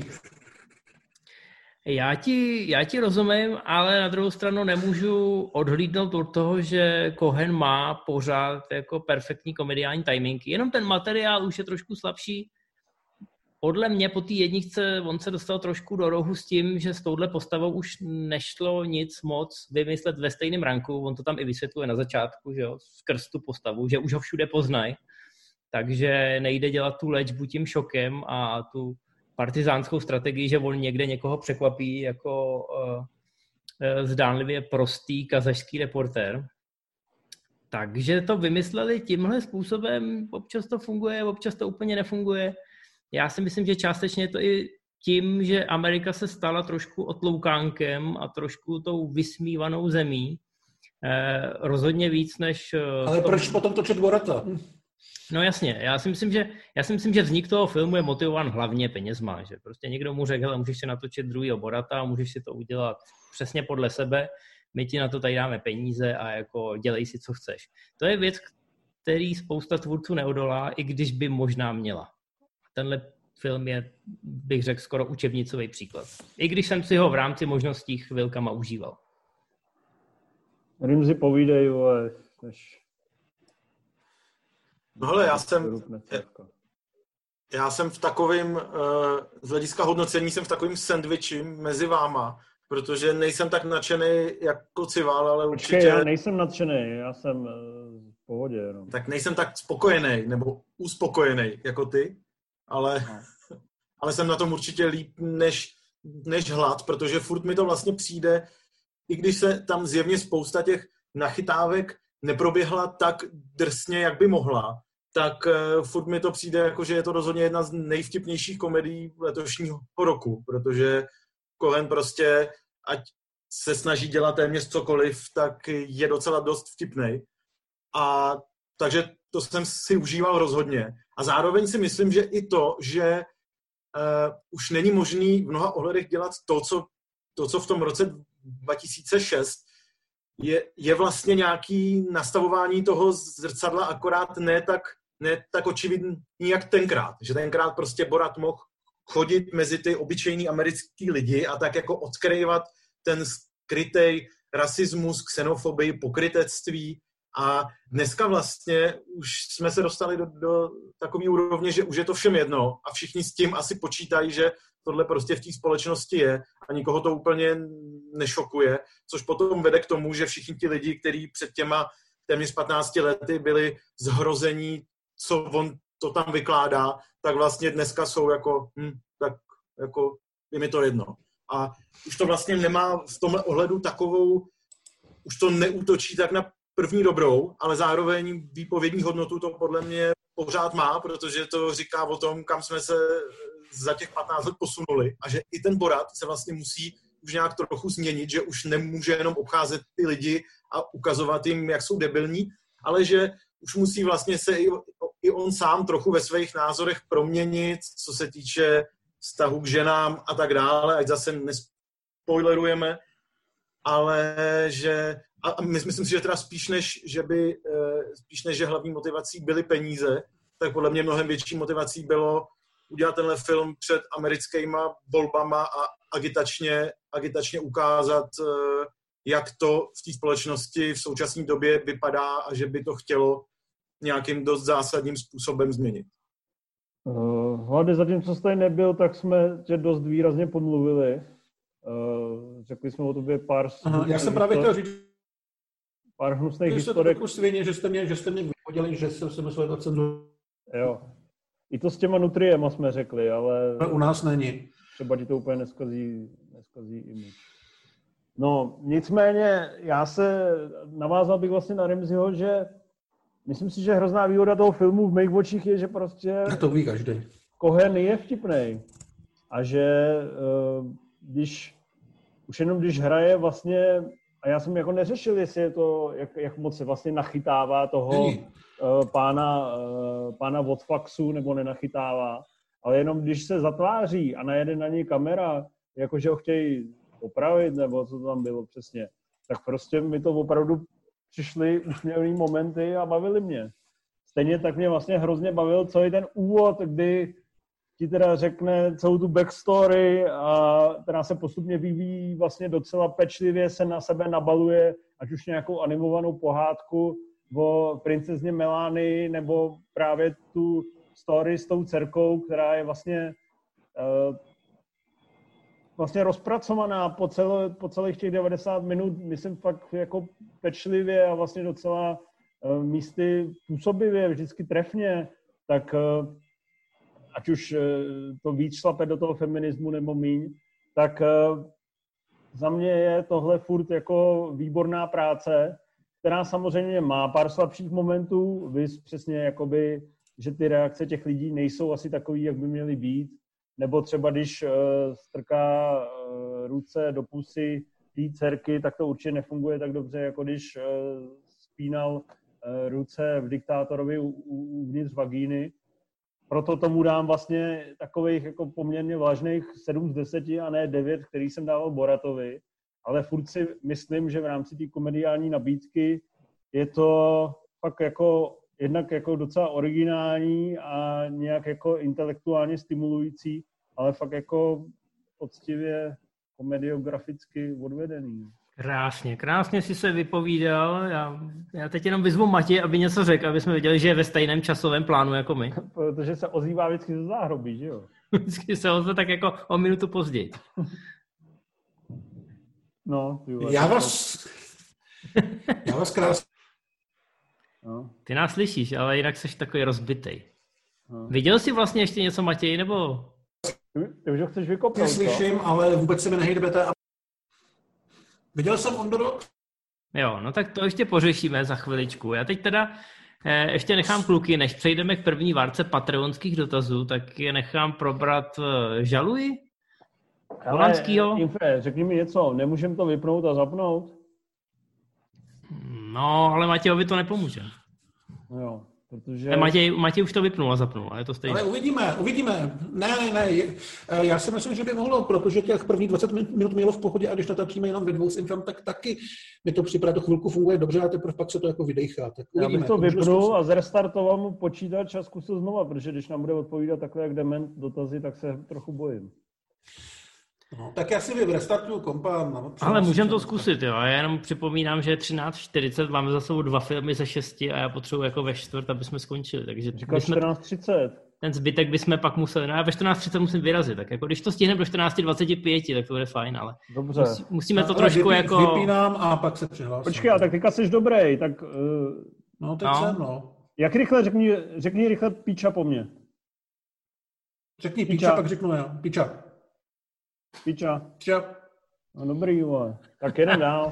Já ti, já ti rozumím, ale na druhou stranu nemůžu odhlídnout od toho, že Cohen má pořád jako perfektní komediální timing. Jenom ten materiál už je trošku slabší. Podle mě po té jedničce on se dostal trošku do rohu s tím, že s touhle postavou už nešlo nic moc vymyslet ve stejném ranku. On to tam i vysvětluje na začátku, že jo, skrz tu postavu, že už ho všude poznají. Takže nejde dělat tu léčbu tím šokem a tu partizánskou strategii, že on někde někoho překvapí jako uh, uh, zdánlivě prostý kazašský reportér. Takže to vymysleli tímhle způsobem, občas to funguje, občas to úplně nefunguje. Já si myslím, že částečně je to i tím, že Amerika se stala trošku otloukánkem a trošku tou vysmívanou zemí. Eh, rozhodně víc než... Uh, Ale tom... proč potom točit Borata? Hm. No jasně, já si myslím, že, já si myslím, že vznik toho filmu je motivován hlavně penězma, že prostě někdo mu řekl, hele, můžeš si natočit druhýho Borata, můžeš si to udělat přesně podle sebe, my ti na to tady dáme peníze a jako dělej si, co chceš. To je věc, který spousta tvůrců neodolá, i když by možná měla. Tenhle film je, bych řekl, skoro učebnicový příklad. I když jsem si ho v rámci možností chvilkama užíval. Rimzi, povídej, ale než... No hele, já jsem, já jsem v takovým, z hlediska hodnocení jsem v takovým sandwichi mezi váma, protože nejsem tak nadšený jako Cival, ale určitě... Počkej, já nejsem nadšený, já jsem v pohodě jenom. Tak nejsem tak spokojený, nebo uspokojený jako ty, ale, no. ale jsem na tom určitě líp než, než Hlad, protože furt mi to vlastně přijde, i když se tam zjevně spousta těch nachytávek neproběhla tak drsně, jak by mohla, tak uh, furt mi to přijde, jako, že je to rozhodně jedna z nejvtipnějších komedií letošního roku, protože Cohen prostě, ať se snaží dělat téměř cokoliv, tak je docela dost vtipnej. A takže to jsem si užíval rozhodně. A zároveň si myslím, že i to, že uh, už není možný v mnoha ohledech dělat to, co to, co v tom roce dva tisíce šest je, je vlastně nějaký nastavování toho zrcadla, akorát ne tak, ne tak očividný jak tenkrát. Že tenkrát prostě Borat mohl chodit mezi ty obyčejný americký lidi a tak jako odkrývat ten skrytej rasismus, xenofobii, pokrytectví. A dneska vlastně už jsme se dostali do, do takové úrovně, že už je to všem jedno a všichni s tím asi počítají, že tohle prostě v té společnosti je a nikoho to úplně nešokuje, což potom vede k tomu, že všichni ti lidi, kteří před těma téměř patnácti lety byli zhrození, co on to tam vykládá, tak vlastně dneska jsou jako, hm, tak jako je mi to jedno. A už to vlastně nemá v tomhle ohledu takovou, už to neútočí tak na první dobrou, ale zároveň výpovědní hodnotu to podle mě pořád má, protože to říká o tom, kam jsme se za těch patnáct let posunuli a že i ten Borat se vlastně musí už nějak trochu změnit, že už nemůže jenom obcházet ty lidi a ukazovat jim, jak jsou debilní, ale že už musí vlastně se i, i on sám trochu ve svých názorech proměnit, co se týče vztahu k ženám a tak dále, ať zase nespoilerujeme, ale že a myslím si, že teda spíš než, že by, spíš než, že hlavní motivací byly peníze, tak podle mě mnohem větší motivací bylo udělat tenhle film před americkýma volbama a agitačně, agitačně ukázat, jak to v té společnosti v současné době vypadá a že by to chtělo nějakým dost zásadním způsobem změnit. Uh, hlavně zatím, co jste nebyl, tak jsme tě dost výrazně podmluvili. Uh, řekli jsme o tobě pár... Aha, já jsem právě chtěl říct, pár hnusných že historek. Že svině, že jste mě, že jste mě vyhodili, že jsem se myslel na cenzuru. Jo. I to s těma nutriema jsme řekli, ale... U nás není. Třeba ti to úplně neskazí, neskazí image. No, nicméně, já se navázal bych vlastně na Ramseyho, že myslím si, že hrozná výhoda toho filmu v mých očích je, že prostě... To ví každý. Cohen je vtipnej. A že když, už jenom když hraje vlastně, a já jsem jako neřešil, jestli je to, jak, jak moc se vlastně nachytává toho uh, pána, uh, pána Vodfaxu, nebo nenachytává, ale jenom když se zatváří a najede na něj kamera, jakože ho chtějí opravit, nebo co tam bylo přesně, tak prostě mi to opravdu přišly úsměvný momenty a bavily mě. Stejně tak mě vlastně hrozně bavil celý ten úvod, kdy ti teda řekne celou tu backstory, a která se postupně vyvíjí vlastně docela pečlivě, se na sebe nabaluje, ať už nějakou animovanou pohádku o princezně Melanii, nebo právě tu story s tou dcerkou, která je vlastně uh, vlastně rozpracovaná po, celo, po celých těch devadesát minut, myslím fakt jako pečlivě a vlastně docela uh, místy působivě, vždycky trefně, tak uh, ať už uh, to víc šlape do toho feminismu nebo míň, tak uh, za mě je tohle furt jako výborná práce, která samozřejmě má pár slabších momentů, vys přesně jakoby, že ty reakce těch lidí nejsou asi takový, jak by měly být, nebo třeba když uh, strká uh, ruce do pusy té dcerky, tak to určitě nefunguje tak dobře, jako když uh, spínal uh, ruce v diktátorovi uvnitř vagíny. Proto tomu dám vlastně takových jako poměrně vážných sedm z deseti a ne devět, který jsem dával Boratovi. Ale furt si myslím, že v rámci té komediální nabídky je to fakt jako jednak jako docela originální a nějak jako intelektuálně stimulující, ale fakt jako poctivě komediograficky odvedený. Krásně, krásně si se vypovídal. Já, já teď jenom vyzvu Matěj, aby něco řekl, aby jsme viděli, že je ve stejném časovém plánu jako my. Protože se ozývá vždycky ze záhrobí, že jo? Vždycky se ozve tak jako o minutu později. No, já vás... já vás krásně... No. Ty nás slyšíš, ale jinak jsi takový rozbitej. No. Viděl jsi vlastně ještě něco, Matěj, nebo... Ty, ty už ho chceš vykopnout, Já slyším, to? ale vůbec se mi nehejbete. A... Viděl jsem Ondro? Jo, no tak to ještě pořešíme za chviličku. Já teď teda eh, ještě nechám kluky, než přejdeme k první várce patreonských dotazů, tak je nechám probrat eh, Žaluji? Holandskýho? Infre, řekni mi něco, nemůžeme to vypnout a zapnout? No, ale Matějovi to nepomůže. Jo, Protože... Matěj, Matěj už to vypnul a zapnul, ale je to stejné. Ale uvidíme, uvidíme. Ne, ne, ne. Já si myslím, že by mohlo, protože těch prvních dvacet minut mělo v pohodě a když natočíme jenom ve dvou s infam, tak taky mi to připadá, to chvilku funguje dobře a teprve pak se to jako vydejchá. Tak Já bych to vypnul a zrestartoval mu počítač a zkusil znova, protože když nám bude odpovídat takhle jak dement dotazy, tak se trochu bojím. No, tak já si restartuju kompa. No, ale můžeme to zkusit, jo. Já jenom připomínám, že je třináct čtyřicet, máme za sebou dva filmy ze šesti a já potřebuji jako ve čtvrt, aby jsme skončili. Takže říkal čtrnáct třicet. Ten zbytek bychom pak museli, no já ve čtrnáct třicet musím vyrazit, tak jako když to stihneme do čtrnáct dvacet pět, tak to bude fajn, ale dobře. Musí, musíme to no, trošku vypí, jako... Vypínám a pak se přihlásím. Počkej, a tak teďka jsi dobrý, tak... Uh... No teď no. jsem, no. Jak rychle, řekni, řekni rychle píča po mně. Řekni píča, píča pak řeknu já. Píča. Píča. Píča. No dobrý, vole. Tak jedem dál.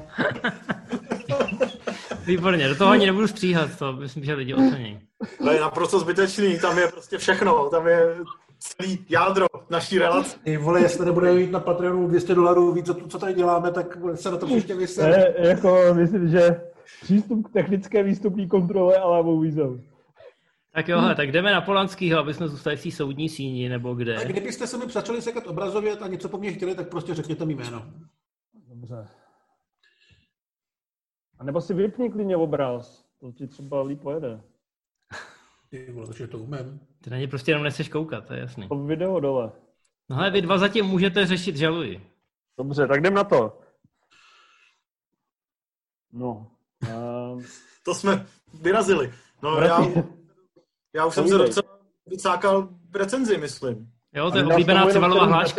Výborně, do toho ani nebudu stříhat, to myslím, že lidi ocení. To je naprosto zbytečný, tam je prostě všechno, tam je celý jádro naší relace. Ty vole, jestli nebude mít na Patreonu dvě stě dolarů víc, co, co tady děláme, tak se na to příště vyset. Jako, myslím, že přístup k technické výstupní kontrole a lávou výzou. Tak jo, hmm. tak jdeme na Polanskýho, aby jsme zůstali v té soudní síni, nebo kde. A kdybyste se mi začali sekat obrazově a něco po mně chtěli, tak prostě řekněte mi jméno. Dobře. A nebo si vypni klidně obraz, to ti třeba líp pojede. Ty vole, takže to umím. Ty na ně prostě jenom nechceš koukat, to je jasný. To video dole. No hele, vy dva zatím můžete řešit žaluji. Dobře, tak jdem na to. No. Um... To jsme vyrazili. No já, já už jsem se docela vycákal v recenzi, myslím. Jo, to je oblíbená převalová hláška.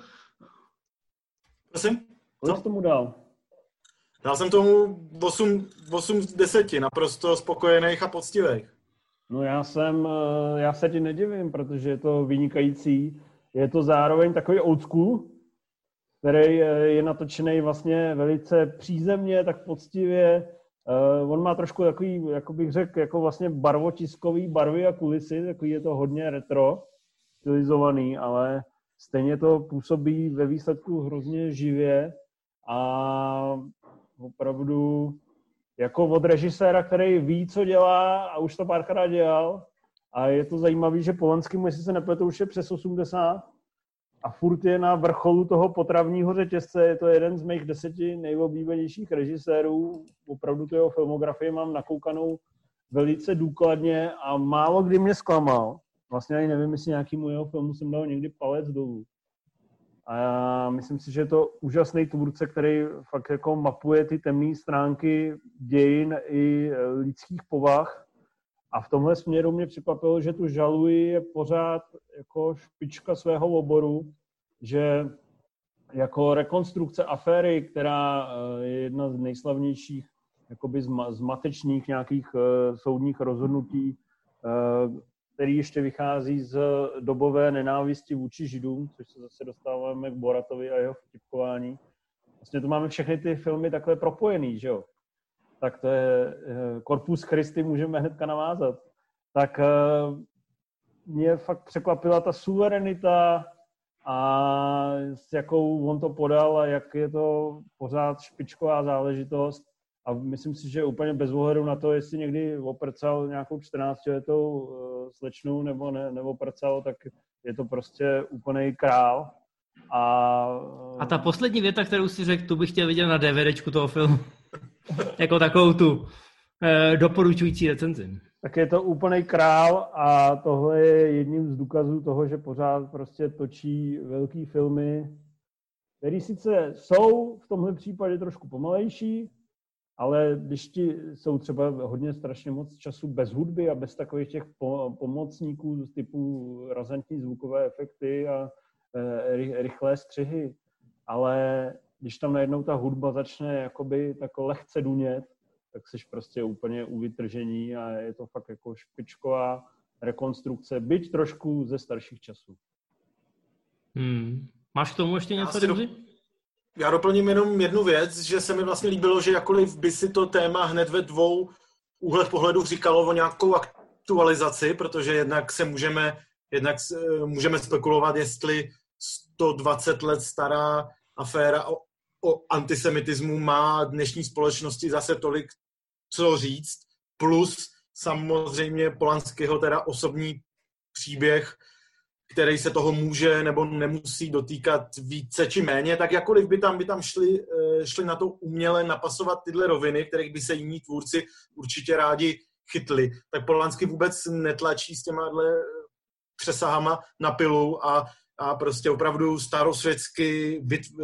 Prosím? Co jsi tomu dal? Dal jsem tomu osm z deseti, naprosto spokojených a poctivých. No já jsem, já se ti nedivím, protože je to vynikající. Je to zároveň takový old school, který je natočený vlastně velice přízemně, tak poctivě. Uh, on má trošku takový, jako bych řekl, jako vlastně barvotiskový barvy a kulisy, takový je to hodně retro, stylizovaný, ale stejně to působí ve výsledku hrozně živě a opravdu jako od režiséra, který ví, co dělá a už to párkrát dělal. A je to zajímavé, že Polanskýmu, jestli se nepletu, už je přes osmdesát a furt je na vrcholu toho potravního řetězce. Je to jeden z mých deseti nejoblíbenějších režisérů. Opravdu tu jeho filmografii mám nakoukanou velice důkladně a málo kdy mě zklamal. Vlastně ani nevím, jestli nějakýmu jeho filmu jsem dal někdy palec dolů. A já myslím si, že je to úžasný tvůrce, který fakt jako mapuje ty temné stránky dějin i lidských povah. A v tomhle směru mě překvapilo, že tu žaluji je pořád jako špička svého oboru, že jako rekonstrukce aféry, která je jedna z nejslavnějších jakoby zmatečných nějakých soudních rozhodnutí, který ještě vychází z dobové nenávisti vůči Židům, což se zase dostáváme k Boratovi a jeho vtipkování. Vlastně tu máme všechny ty filmy takhle propojený, že jo? Tak to je Corpus Christi, můžeme hnedka navázat. Tak mě fakt překvapila ta suverenita a s jakou on to podal a jak je to pořád špičková záležitost. A myslím si, že úplně bez ohledu na to, jestli někdy oprcal nějakou čtrnáctiletou slečnu nebo ne, nebo prcal, tak je to prostě úplný král. A, a ta poslední věta, kterou si řekl, tu bych chtěl vidět na DVDčku toho filmu. Jako takovou tu eh, doporučující recenzi. Tak je to úplný král a tohle je jedním z důkazů toho, že pořád prostě točí velký filmy, které sice jsou v tomhle případě trošku pomalejší, ale když ti jsou třeba hodně strašně moc času bez hudby a bez takových těch pomocníků z typu razantní zvukové efekty a e, rychlé střihy, ale když tam najednou ta hudba začne jakoby tak lehce dunět, tak jsi prostě úplně u vytržení a je to fakt jako špičková rekonstrukce, byť trošku ze starších časů. Hmm. Máš k tomu ještě něco, Dimzi? Já doplním jenom jednu věc, že se mi vlastně líbilo, že jakkoliv by si to téma hned ve dvou úhlech pohledu říkalo o nějakou aktualizaci, protože jednak se můžeme, jednak můžeme spekulovat, jestli sto dvacet let stará aféra o, o antisemitismu má dnešní společnosti zase tolik co říct, plus samozřejmě Polanského teda osobní příběh, který se toho může nebo nemusí dotýkat více či méně, tak jakkoliv by tam, by tam šli, šli na to uměle napasovat tyhle roviny, kterých by se jiní tvůrci určitě rádi chytli, tak Polanský vůbec netlačí s těmahle přesahama na pilu a, a prostě opravdu starosvětsky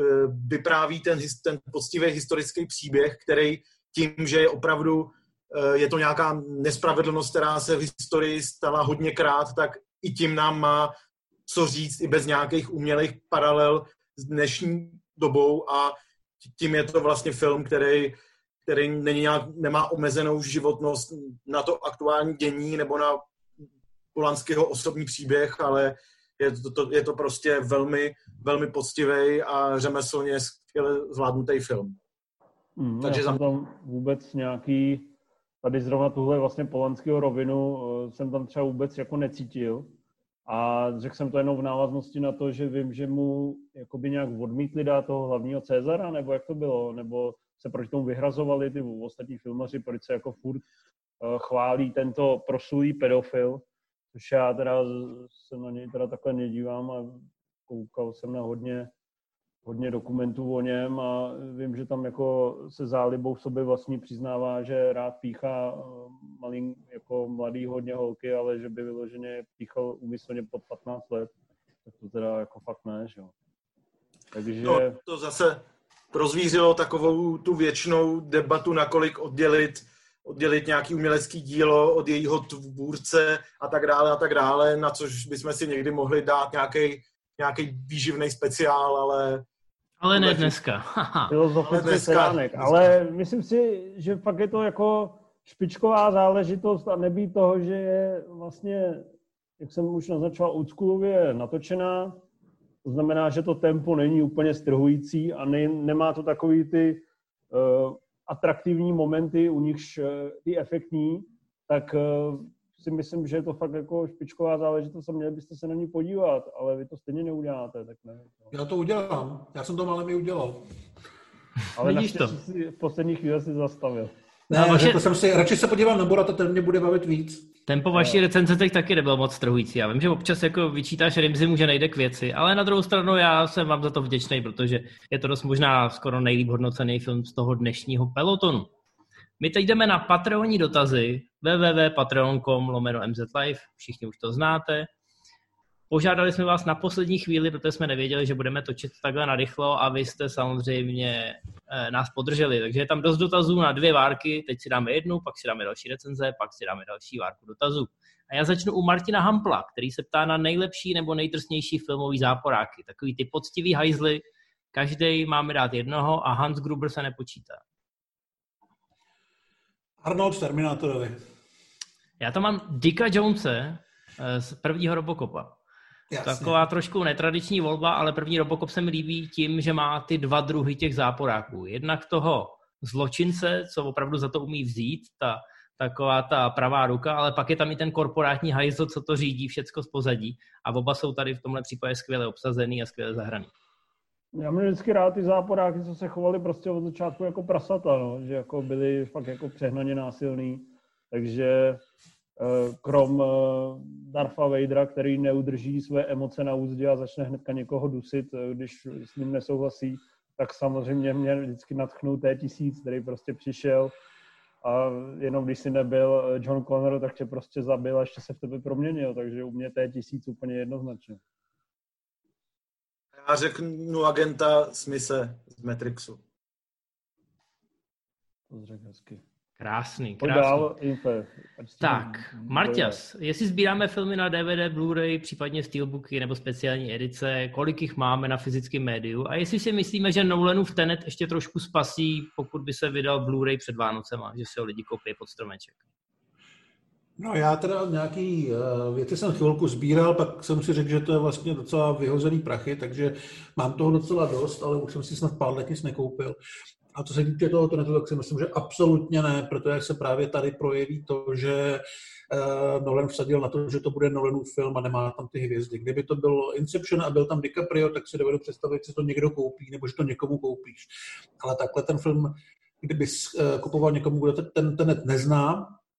vypráví ten, ten poctivý historický příběh, který tím, že je opravdu, je to nějaká nespravedlnost, která se v historii stala hodněkrát, tak i tím nám má co říct i bez nějakých umělých paralel s dnešní dobou a tím je to vlastně film, který, který není nějak, nemá omezenou životnost na to aktuální dění nebo na Polanského osobní příběh, ale je to, to, je to prostě velmi, velmi poctivý a řemeslně skvěle zvládnutý film. Hmm, Takže já jsem tam vůbec nějaký, tady zrovna tuhle vlastně Polanského rovinu jsem tam třeba vůbec jako necítil. A řekl jsem to jenom v návaznosti na to, že vím, že mu jakoby nějak odmítli dát toho hlavního Cezara, nebo jak to bylo, nebo se proti tomu vyhrazovali ty ostatní filmaři, proč se jako furt uh, chválí tento proslulý pedofil, což já teda se na něj teda takhle nedívám a koukal jsem na hodně, hodně dokumentů o něm a vím, že tam jako se zálibou v sobě vlastně přiznává, že rád píchá malý, jako mladý hodně holky, ale že by vyloženě píchal úmyslně pod patnáct let, tak to teda jako fakt ne, že jo. Takže... No, to zase rozvířilo takovou tu věčnou debatu, nakolik oddělit, oddělit nějaký umělecký dílo od jejího tvůrce a tak dále a tak dále, na což bychom si někdy mohli dát nějaký nějaký výživný speciál, ale... Ale ne dneska. Filozofický sedánek. Ale myslím si, že fakt je to jako špičková záležitost a nebýt toho, že je vlastně, jak jsem už naznačoval, oldschoolově natočená. To znamená, že to tempo není úplně strhující a ne, nemá to takový ty uh, atraktivní momenty, u nichž uh, ty efektní, tak uh, si myslím, že je to fakt jako špičková záležitost a měli byste se na ní podívat, ale vy to stejně neuděláte, tak nevím. Já to udělám, já jsem to málem i udělal. Ale naštěstí si v poslední chvíli si zastavil. Ne, no, vaše... jsem si, radši se podívám na Borata, ten mě bude bavit víc. Tempo vaší no. recenze teď taky nebyl moc trhující. Já vím, že občas jako vyčítáš Rimzimu, že nejde k věci, ale na druhou stranu já jsem vám za to vděčný, protože je to dost možná skoro nejlíp hodnocený film z toho dnešního pelotonu. My teď jdeme na patreonní dotazy w w w tečka patreon tečka com lomeno m z live, všichni už to znáte. Požádali jsme vás na poslední chvíli, protože jsme nevěděli, že budeme točit takhle narychlo a vy jste samozřejmě eh, nás podrželi. Takže je tam dost dotazů na dvě várky, teď si dáme jednu, pak si dáme další recenze, pak si dáme další várku dotazů. A já začnu u Martina Hampla, který se ptá na nejlepší nebo nejdrsnější filmový záporáky. Takový ty poctivý hajzly, každý máme dát jednoho a Hans Gruber se nepočítá. Arnold Terminátorovi. Já tam mám Dicka Jonese z prvního Robocopa. Jasně. Taková trošku netradiční volba, ale první Robocop se mi líbí tím, že má ty dva druhy těch záporáků. Jednak toho zločince, co opravdu za to umí vzít, ta, taková ta pravá ruka, ale pak je tam i ten korporátní hajzl, co to řídí všecko z pozadí. A oba jsou tady v tomhle případě skvěle obsazený a skvěle zahraný. Já mám vždycky rád ty záporáky, co se chovali prostě od začátku jako prasata, no? Že jako byli fakt jako přehnaně násilný. Takže krom Dartha Vadera, který neudrží své emoce na úzdě a začne hnedka někoho dusit, když s ním nesouhlasí, tak samozřejmě mě vždycky nadchnul T tisíc, který prostě přišel a jenom když si nebyl John Connor, tak tě prostě zabil a ještě se v tebe proměnil, takže u mě T tisíc úplně jednoznačně. Já řeknu agenta Smithe z Matrixu. To řekl hezky. Krásný, krásný. Dál, tak, Marťas, jestli sbíráme filmy na D V D, Blu-ray, případně steelbooky nebo speciální edice, kolik jich máme na fyzickém médiu a jestli si myslíme, že Nolanův Tenet ještě trošku spasí, pokud by se vydal Blu-ray před Vánocema, že se ho lidi koupí pod stromeček. No já teda nějaký uh, věci jsem chvilku sbíral, pak jsem si řekl, že to je vlastně docela vyhozený prachy, takže mám toho docela dost, ale už jsem si snad pár let nic nekoupil. A co se týče toho Tenetu, tak si myslím, že absolutně ne, protože se právě tady projeví to, že uh, Nolan vsadil na to, že to bude Nolanův film a nemá tam ty hvězdy. Kdyby to byl Inception a byl tam DiCaprio, tak si dovedu představit, že si to někdo koupí, nebo že to někomu koupíš. Ale takhle ten film, kdyby uh, kupoval někomu, kdo ten Tenet nezná,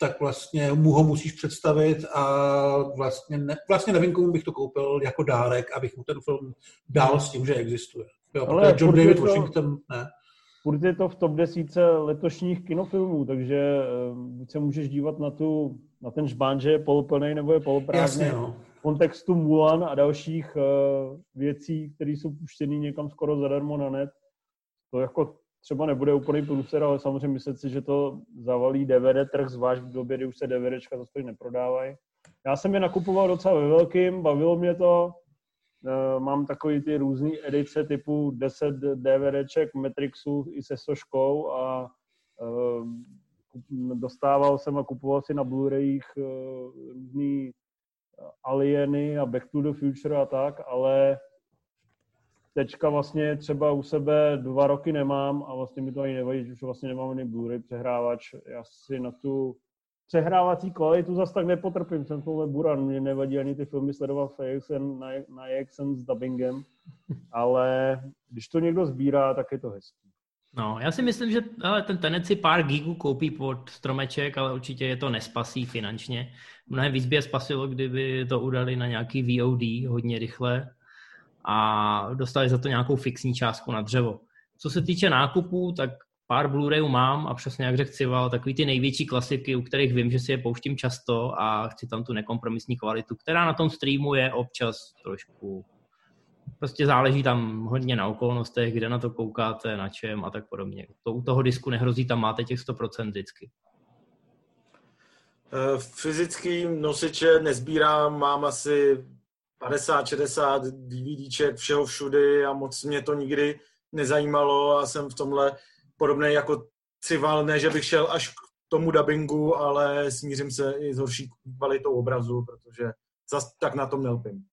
tak vlastně mu ho musíš představit a vlastně, ne, vlastně nevím, komu bych to koupil jako dárek, abych mu ten film dal s tím, že existuje. Jo, ale John David to, Washington, ne. Furt je to v top desítce letošních kinofilmů, takže buď se můžeš dívat na, tu, na ten žbán, že je poloplnej nebo je poloprázdný. No. V kontextu Mulan a dalších uh, věcí, které jsou puštěný někam skoro zadarmo na net. To jako třeba nebude úplný průser, ale samozřejmě myslím si, že to zavalí D V D trh, zvlášť v době, kdy už se DVDčka za stolik neprodávají. Já jsem je nakupoval docela ve velkým, bavilo mě to. Uh, mám takový ty různý edice typu deset DVDček Matrixu i se soškou a uh, dostával jsem a kupoval si na Blu-rayích uh, různý Alieny a Back to the Future a tak, ale teďka vlastně třeba u sebe dva roky nemám a vlastně mi to ani nevadí, že už vlastně nemám ani Blu-ray přehrávač. Já si na tu přehrávací kvalitu zase tak nepotrpím, jsem tohle buran, mě nevadí ani ty filmy sledovat na, na A X N s dubbingem, ale když to někdo sbírá, tak je to hezký. No, já si myslím, že ale ten Tenet si pár gigů koupí pod stromeček, ale určitě je to nespasí finančně. Mnohem víc by je spasilo, kdyby to udali na nějaký V O D hodně rychle a dostali za to nějakou fixní částku na dřevo. Co se týče nákupů, tak pár Blu-rayů mám a přesně jak řekl Cival, takový ty největší klasiky, u kterých vím, že si je pouštím často a chci tam tu nekompromisní kvalitu, která na tom streamu je občas trošku. Prostě záleží tam hodně na okolnostech, kde na to koukáte, na čem a tak podobně. To u toho disku nehrozí, tam máte těch sto procent vždycky. Fyzický nosiče nezbírám, mám asi padesát šedesát DVDček všeho všudy a moc mě to nikdy nezajímalo a jsem v tomhle podobný jako Cival, ne, že bych šel až k tomu dabingu, ale smířím se i s horší kvalitou obrazu, protože zas tak na tom nelpím.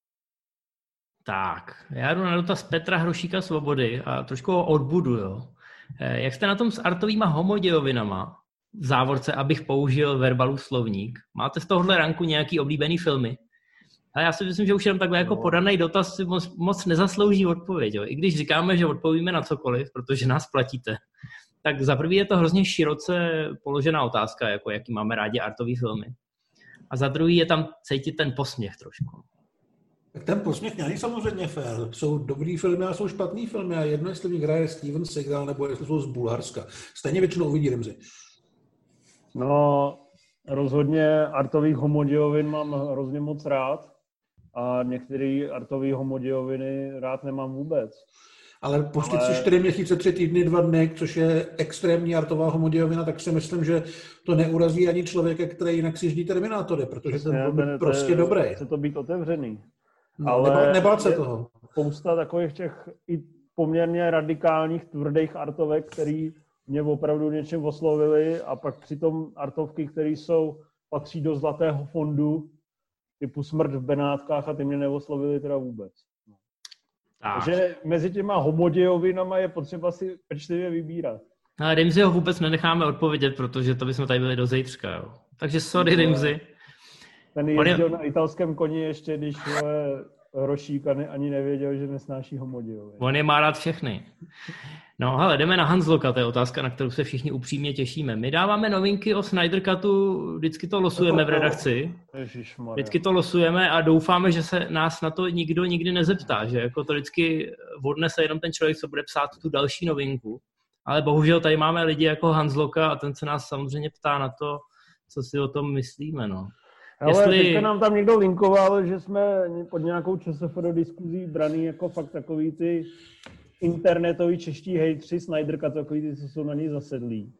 Tak, já jdu na dotaz Petra Hrošíka Svobody a trošku ho odbuduju. Jak jste na tom s artovýma homodějovinama? V závorce, abych použil Verbalův slovník. Máte z tohohle ranku nějaký oblíbený filmy? A já si myslím, že už jenom takhle jako podaný dotaz si moc, moc nezaslouží odpověď. Jo. I když říkáme, že odpovíme na cokoliv, protože nás platíte, tak za prvý je to hrozně široce položená otázka, jako jaký máme rádi artový filmy. A za druhý je tam cítit ten posměch trošku. Tak ten posměch není samozřejmě fér. Jsou dobrý filmy a jsou špatný filmy a jedno, jestli v nich hraje Steven Seagal nebo jestli jsou z Bulharska. Stejně většinou uvidí Rimzi. No, rozhodně artových homodějovin mám hrozně moc rád a některé artové homodějoviny rád nemám vůbec. Ale pustit Ale... si čtyři měsíce, tři týdny, dva dny, což je extrémní artová homodějovina, tak si myslím, že to neurazí ani člověka, který jinak si ždí Terminátory, protože ten byl ten, prostě ten, dobrý. Chce to být otevřený. No, ale nebát se toho. Spousta takových těch i poměrně radikálních, tvrdých artovek, který mě opravdu něčem oslovili a pak přitom artovky, které jsou, patří do zlatého fondu, typu Smrt v Benátkách a ty mě neoslovili teda vůbec. Tak. Takže mezi těma homodějovinama je potřeba si pečlivě vybírat. A Rimzi ho vůbec nenecháme odpovědět, protože to bychom tady byli do zítřka. Jo. Takže sorry, Rimzi. Ten jezdil je... na italském koni ještě, když Hrošík ani nevěděl, že nesnáší homodějoviny. On je má rád všechny. No hele, jdeme na Hansloka, to je otázka, na kterou se všichni upřímně těšíme. My dáváme novinky o Snyder Cutu, vždycky to losujeme v redakci. Vždycky to losujeme a doufáme, že se nás na to nikdo nikdy nezeptá, že jako to vždycky odnese jenom ten člověk, co bude psát tu další novinku. Ale bohužel tady máme lidi jako Hansloka a ten se nás samozřejmě ptá na to, co si o tom myslíme, no. Ale Jestli... teďka nám tam někdo linkoval, že jsme pod nějakou ČSFD diskuzí braný jako fakt takový ty internetoví čeští hejtři Snyderka, takový ty, co jsou na něj zasedlí.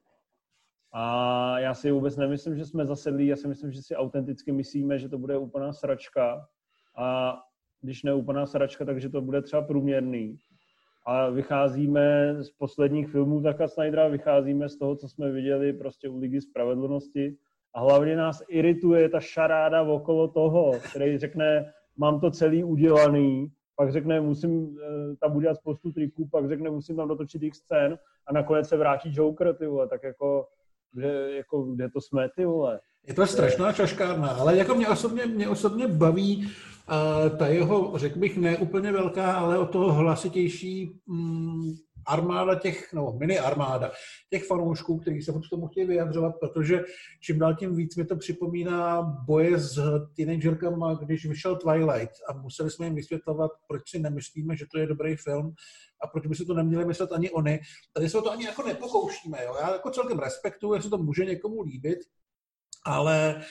A já si vůbec nemyslím, že jsme zasedlí, já si myslím, že si autenticky myslíme, že to bude úplná sračka. A když ne úplná sračka, takže to bude třeba průměrný. A vycházíme z posledních filmů Zacka Snydera, vycházíme z toho, co jsme viděli prostě u Ligy spravedlnosti. A hlavně nás irituje ta šaráda okolo toho, který řekne, mám to celý udělaný, pak řekne, musím tam udělat spoustu triků, pak řekne, musím tam dotočit x scén a nakonec se vrátí Joker, ty vole, tak jako, kde, jako, kde to jsme, ty vole. Je to strašná čaškárna, ale jako mě osobně, mě osobně baví uh, ta jeho, řekl bych, ne úplně velká, ale o toho hlasitější mm, armáda těch, no mini armáda, těch fanoušků, kteří se k tomu chtějí vyjadřovat, protože čím dál tím víc mi to připomíná boje s teenagerkama, když vyšel Twilight a museli jsme jim vysvětlovat, proč si nemyslíme, že to je dobrý film a proč by si to neměli myslet ani oni. Tady se o to ani jako nepokoušíme. Jo? Já jako celkem respektuju, že se to může někomu líbit, ale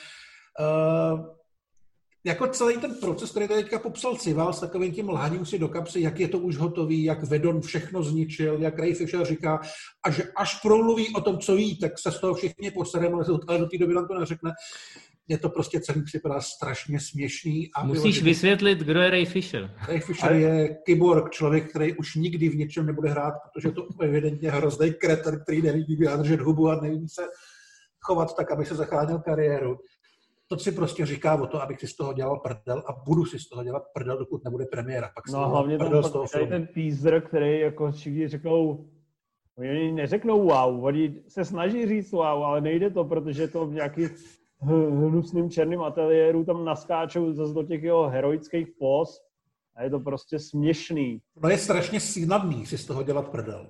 uh, jako celý ten proces, který tady teďka popsal Cival s takovým tím lháním si do kapsy, jak je to už hotový, jak Vedon všechno zničil, jak Ray Fisher říká, a že až promluví o tom, co ví, tak se z toho všichni posereme, ale do té doby nám to neřekne. Je to prostě celý připadá strašně směšný. A musíš bylo, vysvětlit, kdo je Ray Fisher. Ray Fisher ale... je kyborg, člověk, který už nikdy v něčem nebude hrát, protože to evidentně hrozný kreter, který neví držet hubu a neví se chovat tak, aby se zachránil kariéru. To si prostě říká o to, abych si z toho dělal prdel a budu si z toho dělat prdel, dokud nebude premiéra. Pak no a hlavně tam pak ten teaser, který jako všichni řeknou, oni neřeknou wow, oni se snaží říct wow, ale nejde to, protože to v nějakých hnusným černým ateliéru tam naskáčou zase do těch jeho heroických póz a je to prostě směšný. No je strašně snadný si z toho dělat prdel.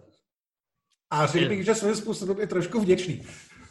A řekl bych, že svým způsobem je trošku vděčný.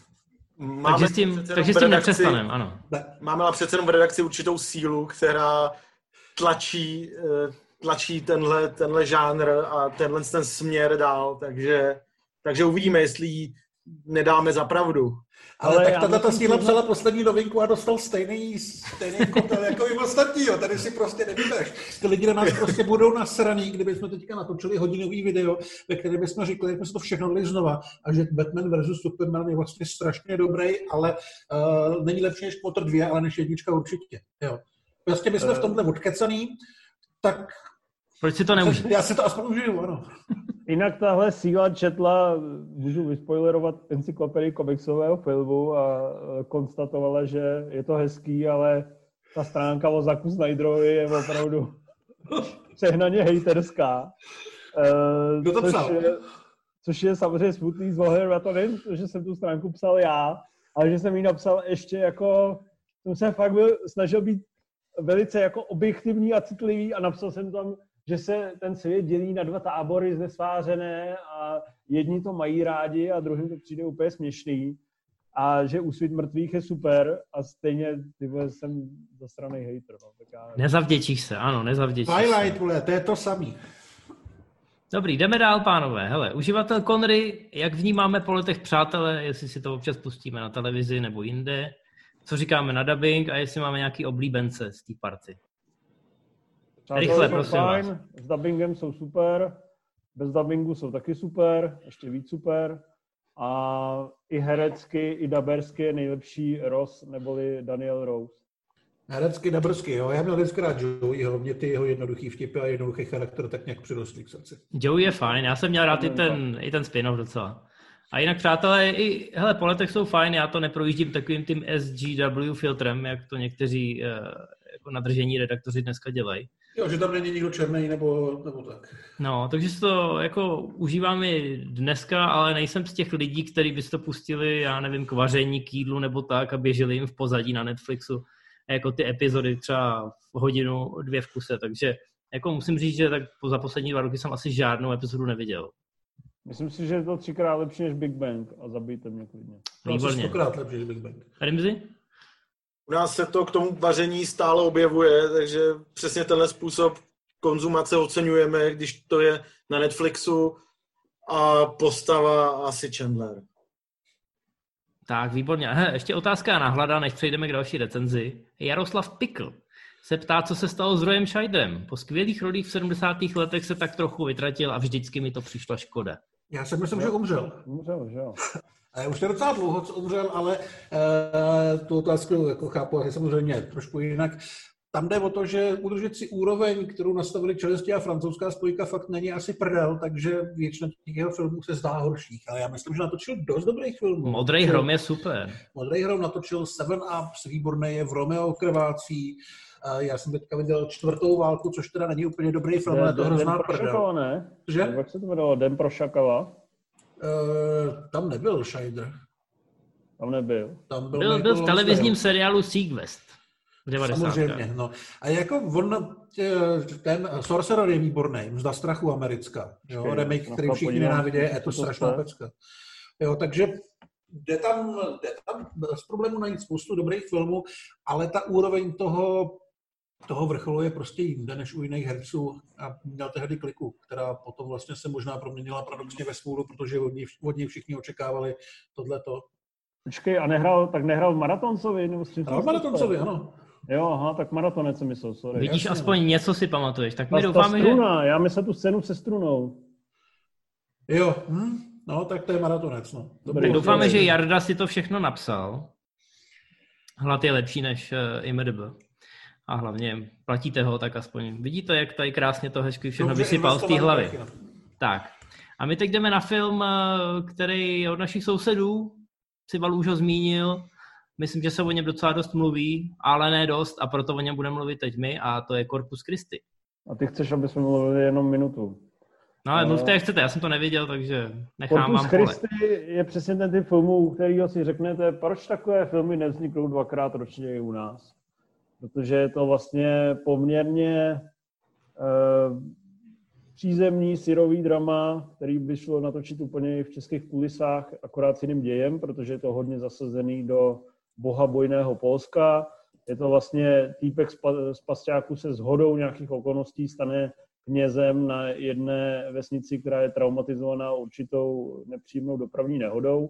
Máme takže s tím, takže s tím nepřestaneme, ano. Máme ale přece jenom v redakci určitou sílu, která tlačí, tlačí tenhle, tenhle žánr a tenhle ten směr dál, takže, takže uvidíme, jestli jí nedáme za pravdu. Ale, ale tak tato síla psala poslední novinku a dostal stejný, stejný kotel jako i ostatní. Jo. Tady si prostě nevybeš. Ty lidi na nás prostě budou nasraný, kdybychom teďka natočili hodinový video, ve kterém bychom řekli, jak jsme si to všechno dali znova a že Batman versus Superman je vlastně strašně dobrý, ale uh, není lepší než Potter dva, ale než jednička určitě. Jo. Prostě my jsme v tomhle odkecaný, tak... Proč si to nemůžu? Já si to aspoň užiju, ano. Jinak tahle síla četla, můžu vyspoilerovat encyklopedii komiksového filmu a konstatovala, že je to hezký, ale ta stránka o Zacku Snyderovi je opravdu přehnaně hejterská. Kdo to psal? Což je, což je samozřejmě smutný z ohledu na to, nejen, že jsem tu stránku psal já, ale že jsem ji napsal ještě jako, jsem se fakt byl, snažil být velice jako objektivní a citlivý a napsal jsem tam, že se ten svět dělí na dva tábory znesvářené a jedni to mají rádi a druhým to přijde úplně směšný a že Úsvit mrtvých je super a stejně tyhle jsem zasranej hejter. No. Tak já... Nezavděčíš se, ano, nezavděčíš Twilight, se. vole, to je to samý. Dobrý, jdeme dál, pánové. Hele, uživatel Connery, jak vnímáme po letech Přátelé, jestli si to občas pustíme na televizi nebo jinde, co říkáme na dubbing a jestli máme nějaký oblíbence z té party. Rychle, prosím fajn, vás. S dubbingem jsou super, bez dubbingu jsou taky super, ještě víc super. A i herecky, i dabersky je nejlepší Ross neboli Daniel Rose. Herecky, dabersky, jo. Já měl vždycky rád Joeyho, mě ty jeho jednoduchý vtipy a jednoduchý charakter tak nějak přirostly k srdci. Joey je fajn, já jsem měl rád i ten, i ten spin-off docela. A jinak, přátelé, i, hele, po letech jsou fajn, já to neprojíždím takovým tím S G W filtrem, jak to někteří eh, jako nadržení redaktoři dneska dělají. Jo, že tam není nikdo černý nebo, nebo tak. No, takže si to jako užívám i dneska, ale nejsem z těch lidí, kteří by si to pustili, já nevím, k vaření, k jídlu nebo tak a běželi jim v pozadí na Netflixu jako ty epizody třeba v hodinu, dvě v kuse, takže jako musím říct, že tak za poslední dva roky jsem asi žádnou epizodu neviděl. Myslím si, že je to třikrát lepší než Big Bang a zabijte mě klidně. Výborně. stokrát lepší než Big Bang. Rimzi? U nás se to k tomu vaření stále objevuje, takže přesně tenhle způsob konzumace oceňujeme, když to je na Netflixu a postava asi Chandler. Tak, výborně. He, ještě otázka na hlada, než přejdeme k další recenzi. Jaroslav Pikl se ptá, co se stalo s Royem Scheiderem. Po skvělých rolích v sedmdesátých letech se tak trochu vytratil a vždycky mi to přišla škoda. Já si myslím, že umřel. Umřel, že jo. Už je docela dlouho, co umřel, ale uh, tu otázku jako chápu asi samozřejmě trošku jinak. Tam jde o to, že udržet si úroveň, kterou nastavili čelisti a francouzská spojka, fakt není asi prdel, takže většina těch jeho filmů se zdá horších. Ale já myslím, že natočil dost dobrých filmů. Modrý hrom je super. Modrý hrom natočil Seven Ups, výborný je v Romeo krvácí. Já jsem teďka viděl Čtvrtou válku, což teda není úplně dobrý film, ale to hrozná prdel. Ne? Že? Jak se to jmenovalo? Den pro šakala? Uh, tam nebyl Scheider. Tam nebyl. Tam byl, byl, byl v televizním seriálu Sequest. devadesátka. Samozřejmě, no. A jako on, ten Sorcerer je výborný, Mzda strachu americká, jo, Počkej, remake, no, který to všichni podívám, nenávidí, je co to to strašná chce. pecka. Jo, takže jde tam, jde tam bez problému najít spoustu dobrých filmů, ale ta úroveň toho, toho vrcholu je prostě jinde než u jiných herců a měl tehdy Kliku, která potom vlastně se možná proměnila paradoxně ve smůlu, protože od ní, od ní všichni očekávali tohleto. Počkej, a nehrál, tak nehrál v Maratoncovi? Nebo s čím Ale v Maratoncovi, ano. Jo, aha, tak Maratonec jsem myslel, sorry. Vidíš, jasně, aspoň no. něco si pamatuješ. Tak my Ta, ta doufáme, že... struna, já myslím tu scénu se strunou. Jo, hm? No, tak to je Maratonec, no. To Dobrý, Tak bylo doufáme, dobré. že Jarda si to všechno napsal. Hlad je lepší než uh, I M D B. A hlavně platíte ho, tak aspoň vidíte, jak tady krásně to hezky všechno Dobře vysypal z té investovaný hlavy. prachy, no. Tak. A my teď jdeme na film, který je od našich sousedů. Cival už ho zmínil. Myslím, že se o něm docela dost mluví, ale ne dost, a proto o něm budeme mluvit teď my, a to je Corpus Christi. A ty chceš, aby jsme mluvili jenom minutu. No ale No. mluvte, jak chcete, já jsem to nevěděl, takže nechám Corpus vám pole. Christi je přesně ten typ filmů, u kterého si řeknete, proč takové filmy nevzniknou dvakrát ročně i u nás. Protože je to vlastně poměrně eh, přízemní, syrový drama, který by šlo natočit úplně i v českých kulisách, akorát s jiným dějem, protože je to hodně zasazený do bohabojného Polska. Je to vlastně týpek z pasťáku se shodou nějakých okolností stane knězem na jedné vesnici, která je traumatizovaná určitou nepříjemnou dopravní nehodou.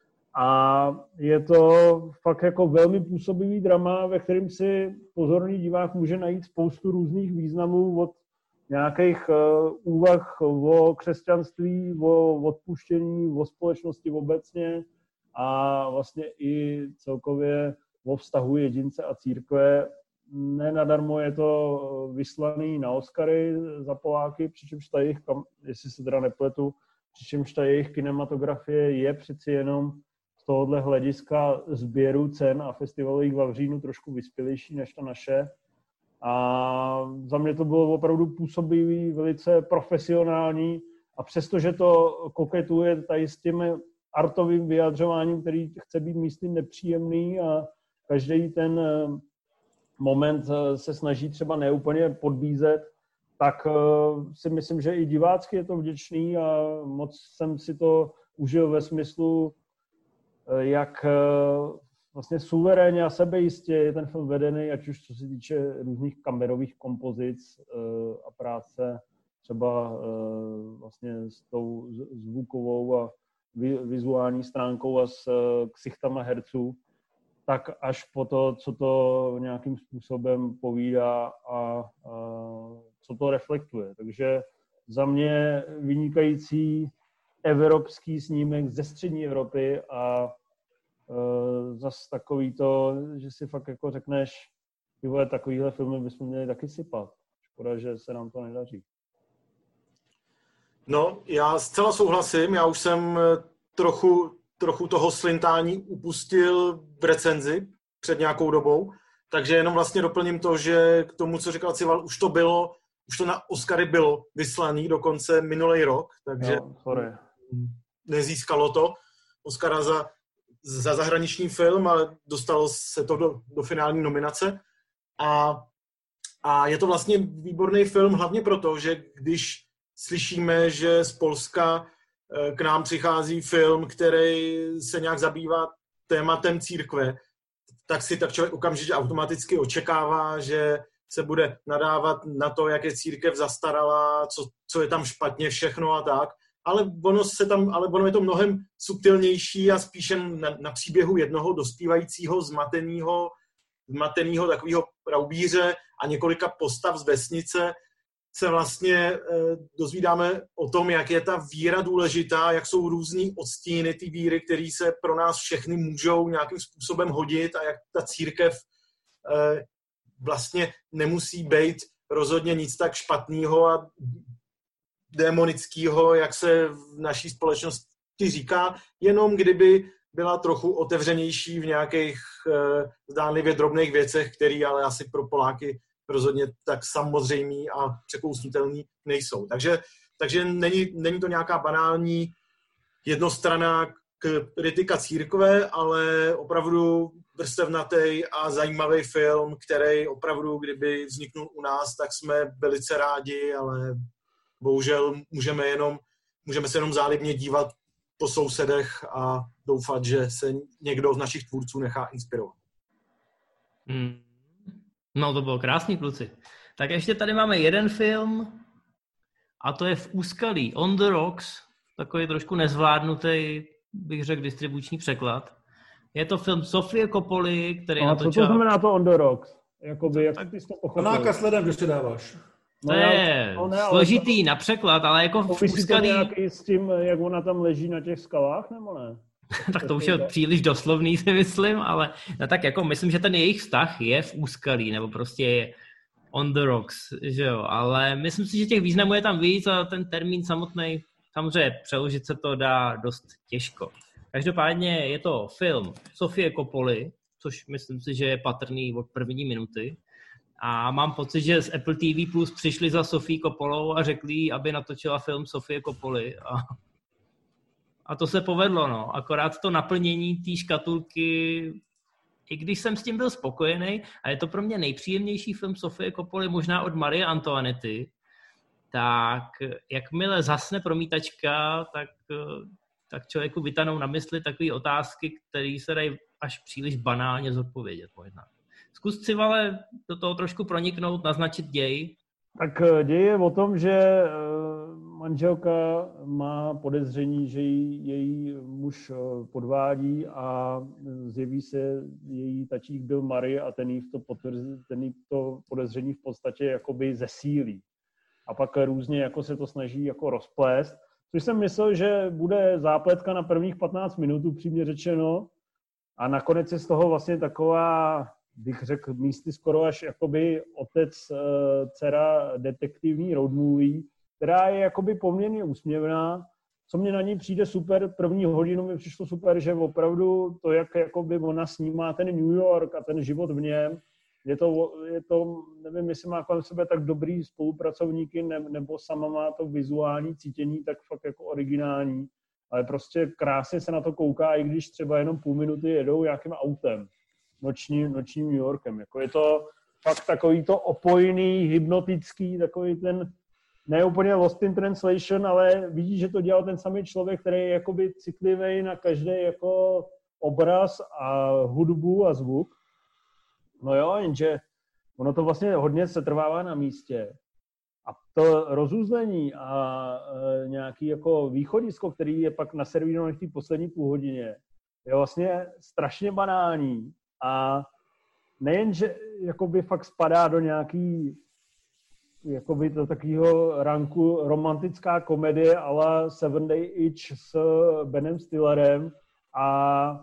A je to fakt jako velmi působivý drama, ve kterém si pozorný divák může najít spoustu různých významů, od nějakých uh, úvah o křesťanství, o odpuštění, o společnosti obecně a vlastně i celkově o vztahu jedince a církve. Nenadarmo je to vyslaný na Oscary za Poláky, přičemž ta jejich, jestli se teda nepletu, přičemž ta jejich kinematografie je přeci jenom z tohohle hlediska sběru cen a festivalových vavřínů trošku vyspělejší než ta naše. A za mě to bylo opravdu působivý, velice profesionální a přestože to koketuje tady s tím artovým vyjadřováním, který chce být místy nepříjemný a každý ten moment se snaží třeba neúplně podbízet, tak si myslím, že i divácky je to vděčný a moc jsem si to užil ve smyslu, jak vlastně suverénně a sebejistě je ten film vedený, ať už co se týče různých kamerových kompozic a práce třeba vlastně s tou zvukovou a vizuální stránkou a s ksichtama herců, tak až po to, co to nějakým způsobem povídá a, a co to reflektuje. Takže za mě vynikající evropský snímek ze střední Evropy a Uh, zas takový to, že si fakt jako řekneš, ty vole, takovýhle filmy bychom měli taky sypat. Škoda, že se nám to nedaří. No, já zcela souhlasím, já už jsem trochu, trochu toho slintání upustil v recenzi před nějakou dobou, takže jenom vlastně doplním to, že k tomu, co říkal Cival, už to bylo, už to na Oscary bylo vyslaný dokonce minulý rok, takže no, sorry. nezískalo to Oscara za za zahraniční film, ale dostalo se to do, do finální nominace. A, a je to vlastně výborný film, hlavně proto, že když slyšíme, že z Polska k nám přichází film, který se nějak zabývá tématem církve, tak si tak člověk okamžitě automaticky očekává, že se bude nadávat na to, jak je církev zastaralá, co, co je tam špatně, všechno a tak. Ale ono, se tam, ale ono je to mnohem subtilnější a spíše na, na příběhu jednoho dospívajícího, zmatenýho, zmatenýho takového raubíře a několika postav z vesnice se vlastně e, dozvídáme o tom, jak je ta víra důležitá, jak jsou různý odstíny ty víry, které se pro nás všechny můžou nějakým způsobem hodit a jak ta církev e, vlastně nemusí být rozhodně nic tak špatného a démonického, jak se v naší společnosti říká, jenom kdyby byla trochu otevřenější v nějakých e, zdánlivě drobných věcech, které ale asi pro Poláky rozhodně tak samozřejmý a překousnutelný nejsou. Takže, takže není, není to nějaká banální jednostranná kritika církve, ale opravdu vrstevnatý a zajímavý film, který opravdu, kdyby vzniknul u nás, tak jsme velice rádi, ale bohužel můžeme, jenom, můžeme se jenom zálibně dívat po sousedech a doufat, že se někdo z našich tvůrců nechá inspirovat. Hmm. No to bylo krásný, kluci. Tak ještě tady máme jeden film a to je V úskalí, On the Rocks, takový trošku nezvládnutý, bych řekl, distribuční překlad. Je to film Sofie Coppoli, který no, natočil... co to znamená to On the Rocks? Jakoby, jak ty jsi to pochopil? Nákaz ledem, když si dáváš. To no, je no, ne, složitý to, na překlad, ale jako v úskalí... To s tím, jak ona tam leží na těch skalách, nebo ne? Tak to už je příliš doslovný, si myslím, ale no tak jako myslím, že ten jejich vztah je v úskalí, nebo prostě je on the rocks, že jo, ale myslím si, že těch významů je tam víc a ten termín samotný, samozřejmě přeložit se to dá dost těžko. Každopádně je to film Sofie Coppoli, což myslím si, že je patrný od první minuty. A mám pocit, že z Apple T V Plus přišli za Sofie Coppolou a řekli jí, aby natočila film Sofie Coppoli. A, a to se povedlo, no. Akorát to naplnění té škatulky, i když jsem s tím byl spokojený, a je to pro mě nejpříjemnější film Sofie Coppoli, možná od Marie Antoinety, tak jakmile zasne promítačka, tak, tak člověku vytanou na mysli takové otázky, které se dají až příliš banálně zodpovědět možná. Zkus si, ale do toho trošku proniknout, naznačit děj. Tak děj je o tom, že manželka má podezření, že její, její muž podvádí a zjeví se její tačík Bill Murray a ten jí to, potvrz, ten jí to podezření v podstatě jakoby zesílí. A pak různě jako se to snaží jako rozplést. Což jsem myslel, že bude zápletka na prvních patnáct minut, upřímně řečeno. A nakonec je z toho vlastně taková, bych řekl, místy skoro až jakoby otec, dcera detektivní road movie, která je jakoby poměrně úsměvná. Co mě na ní přijde super, první hodinu mi přišlo super, že opravdu to, jak jakoby ona snímá ten New York a ten život v něm, je to, je to nevím, jestli má kolem sebe tak dobrý spolupracovníky, ne, nebo sama má to vizuální cítění tak fakt jako originální, ale prostě krásně se na to kouká, i když třeba jenom půl minuty jedou nějakým autem, nočním, nočním New Yorkem. Jako je to fakt takový to opojný, hypnotický, takový ten ne úplně lost in translation, ale vidíš, že to dělal ten samý člověk, který je jakoby citlivý na každý jako obraz a hudbu a zvuk. No jo, jenže ono to vlastně hodně se trvává na místě. A to rozuzlení a e, nějaký jako východisko, který je pak naservírovaný v té poslední půl hodině, je vlastně strašně banální. A nejen, že jakoby fakt spadá do nějaký jakoby do takového ranku romantická komedie a la Seven Day Itch s Benem Stillerem a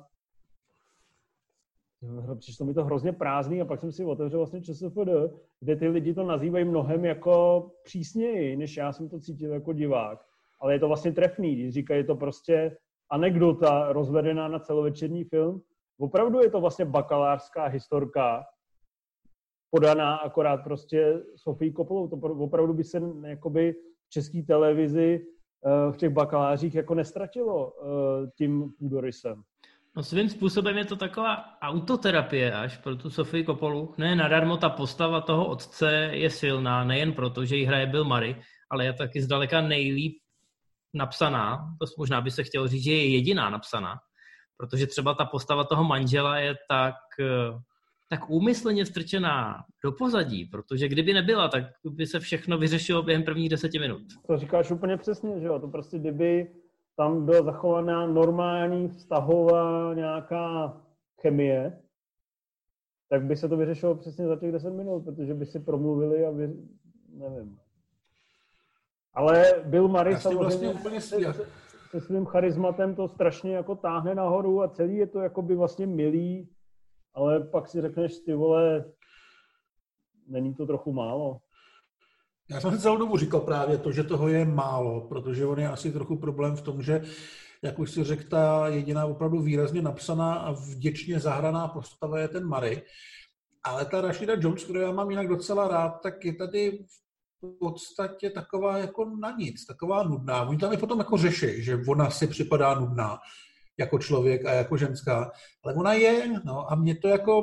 přišlo mi to hrozně prázdný a pak jsem si otevřel vlastně ČSFD, kde ty lidi to nazývají mnohem jako přísněji, než já jsem to cítil jako divák. Ale je to vlastně trefný, když říkají, je to prostě anekdota rozvedená na celovečerní film. Opravdu je to vlastně bakalářská historka, podaná akorát prostě Sofii Coppolou. To opravdu by se jakoby v české televizi v těch bakalářích jako nestratilo tím půdorysem. No svým způsobem je to taková autoterapie až pro tu Sofii Coppolu. Ne nadarmo ta postava toho otce je silná, nejen proto, že ji hraje Bill Murray, ale je taky zdaleka nejlíp napsaná. To možná by se chtělo říct, že je jediná napsaná. Protože třeba ta postava toho manžela je tak, tak úmyslně strčená do pozadí, protože kdyby nebyla, tak by se všechno vyřešilo během prvních deseti minut. To říkáš úplně přesně, že jo? To prostě kdyby tam byla zachovaná normální vztahová nějaká chemie, tak by se to vyřešilo přesně za těch deset minut, protože by si promluvili a vy... nevím. Ale Bill Murray samozřejmě vlastně úplně se, se svým charizmatem to strašně jako táhne nahoru a celý je to jakoby vlastně milý, ale pak si řekneš, ty vole, není to trochu málo? Já jsem si celou dobu říkal právě to, že toho je málo, protože on je asi trochu problém v tom, že, jak už si řekl, ta jediná opravdu výrazně napsaná a vděčně zahraná postava je ten Murray. Ale ta Rashida Jones, kterou já mám jinak docela rád, tak je tady v podstatě taková jako na nic, taková nudná. Oni tam je potom jako řeší, že ona si připadá nudná. jako člověk a jako ženská, ale ona je, no a mě to jako,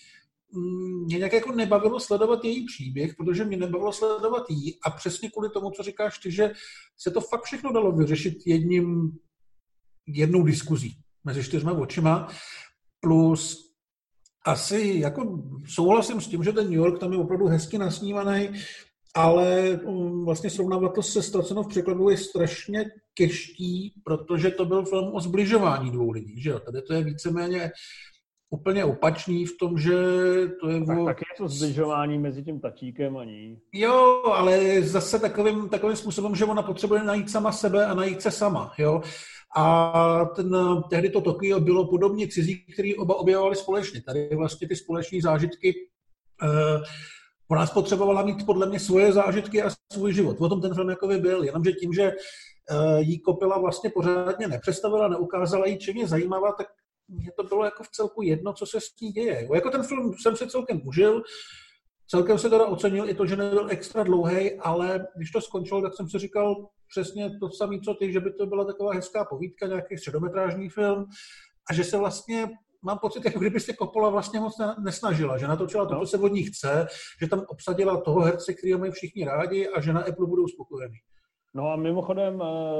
mě nějak jako nebavilo sledovat její příběh, protože mě nebavilo sledovat jí a přesně kvůli tomu, co říkáš ty, že se to fakt všechno dalo vyřešit jedním, jednou diskuzí mezi čtyřma očima, plus asi jako souhlasím s tím, že ten New York tam je opravdu hezky nasnívaný, ale vlastně srovnávat to se Ztraceno v překladu je strašně těžký, protože to byl film o zbližování dvou lidí, že jo? Tady to je víceméně úplně opačný v tom, že to je... Tak, o... tak je to zbližování mezi tím tačíkem a ní. Jo, ale zase takovým, takovým způsobem, že ona potřebuje najít sama sebe a najít se sama, jo? A ten, tehdy to Tokio bylo podobně cizí, který oba objevovali společně. Tady vlastně ty společní zážitky, eh, ona potřebovala mít podle mě svoje zážitky a svůj život. O tom ten film jakoby byl, jenomže tím, že eh, jí Coppola vlastně pořádně nepředstavila, neukázala jí, čím je zajímavá, tak mně to bylo jako v celku jedno, co se s ní děje. Jako ten film jsem se celkem užil, celkem se teda ocenil i to, že nebyl extra dlouhej, ale když to skončilo, tak jsem si říkal přesně to samé, co ty, že by to byla taková hezká povídka, nějaký středometrážní film a že se vlastně, mám pocit, jako kdyby se Coppola vlastně moc nesnažila, že natočila to, co se od ní chce, že tam obsadila toho herce, kterýho mají všichni rádi a že na Apple budou spokojení. No a mimochodem,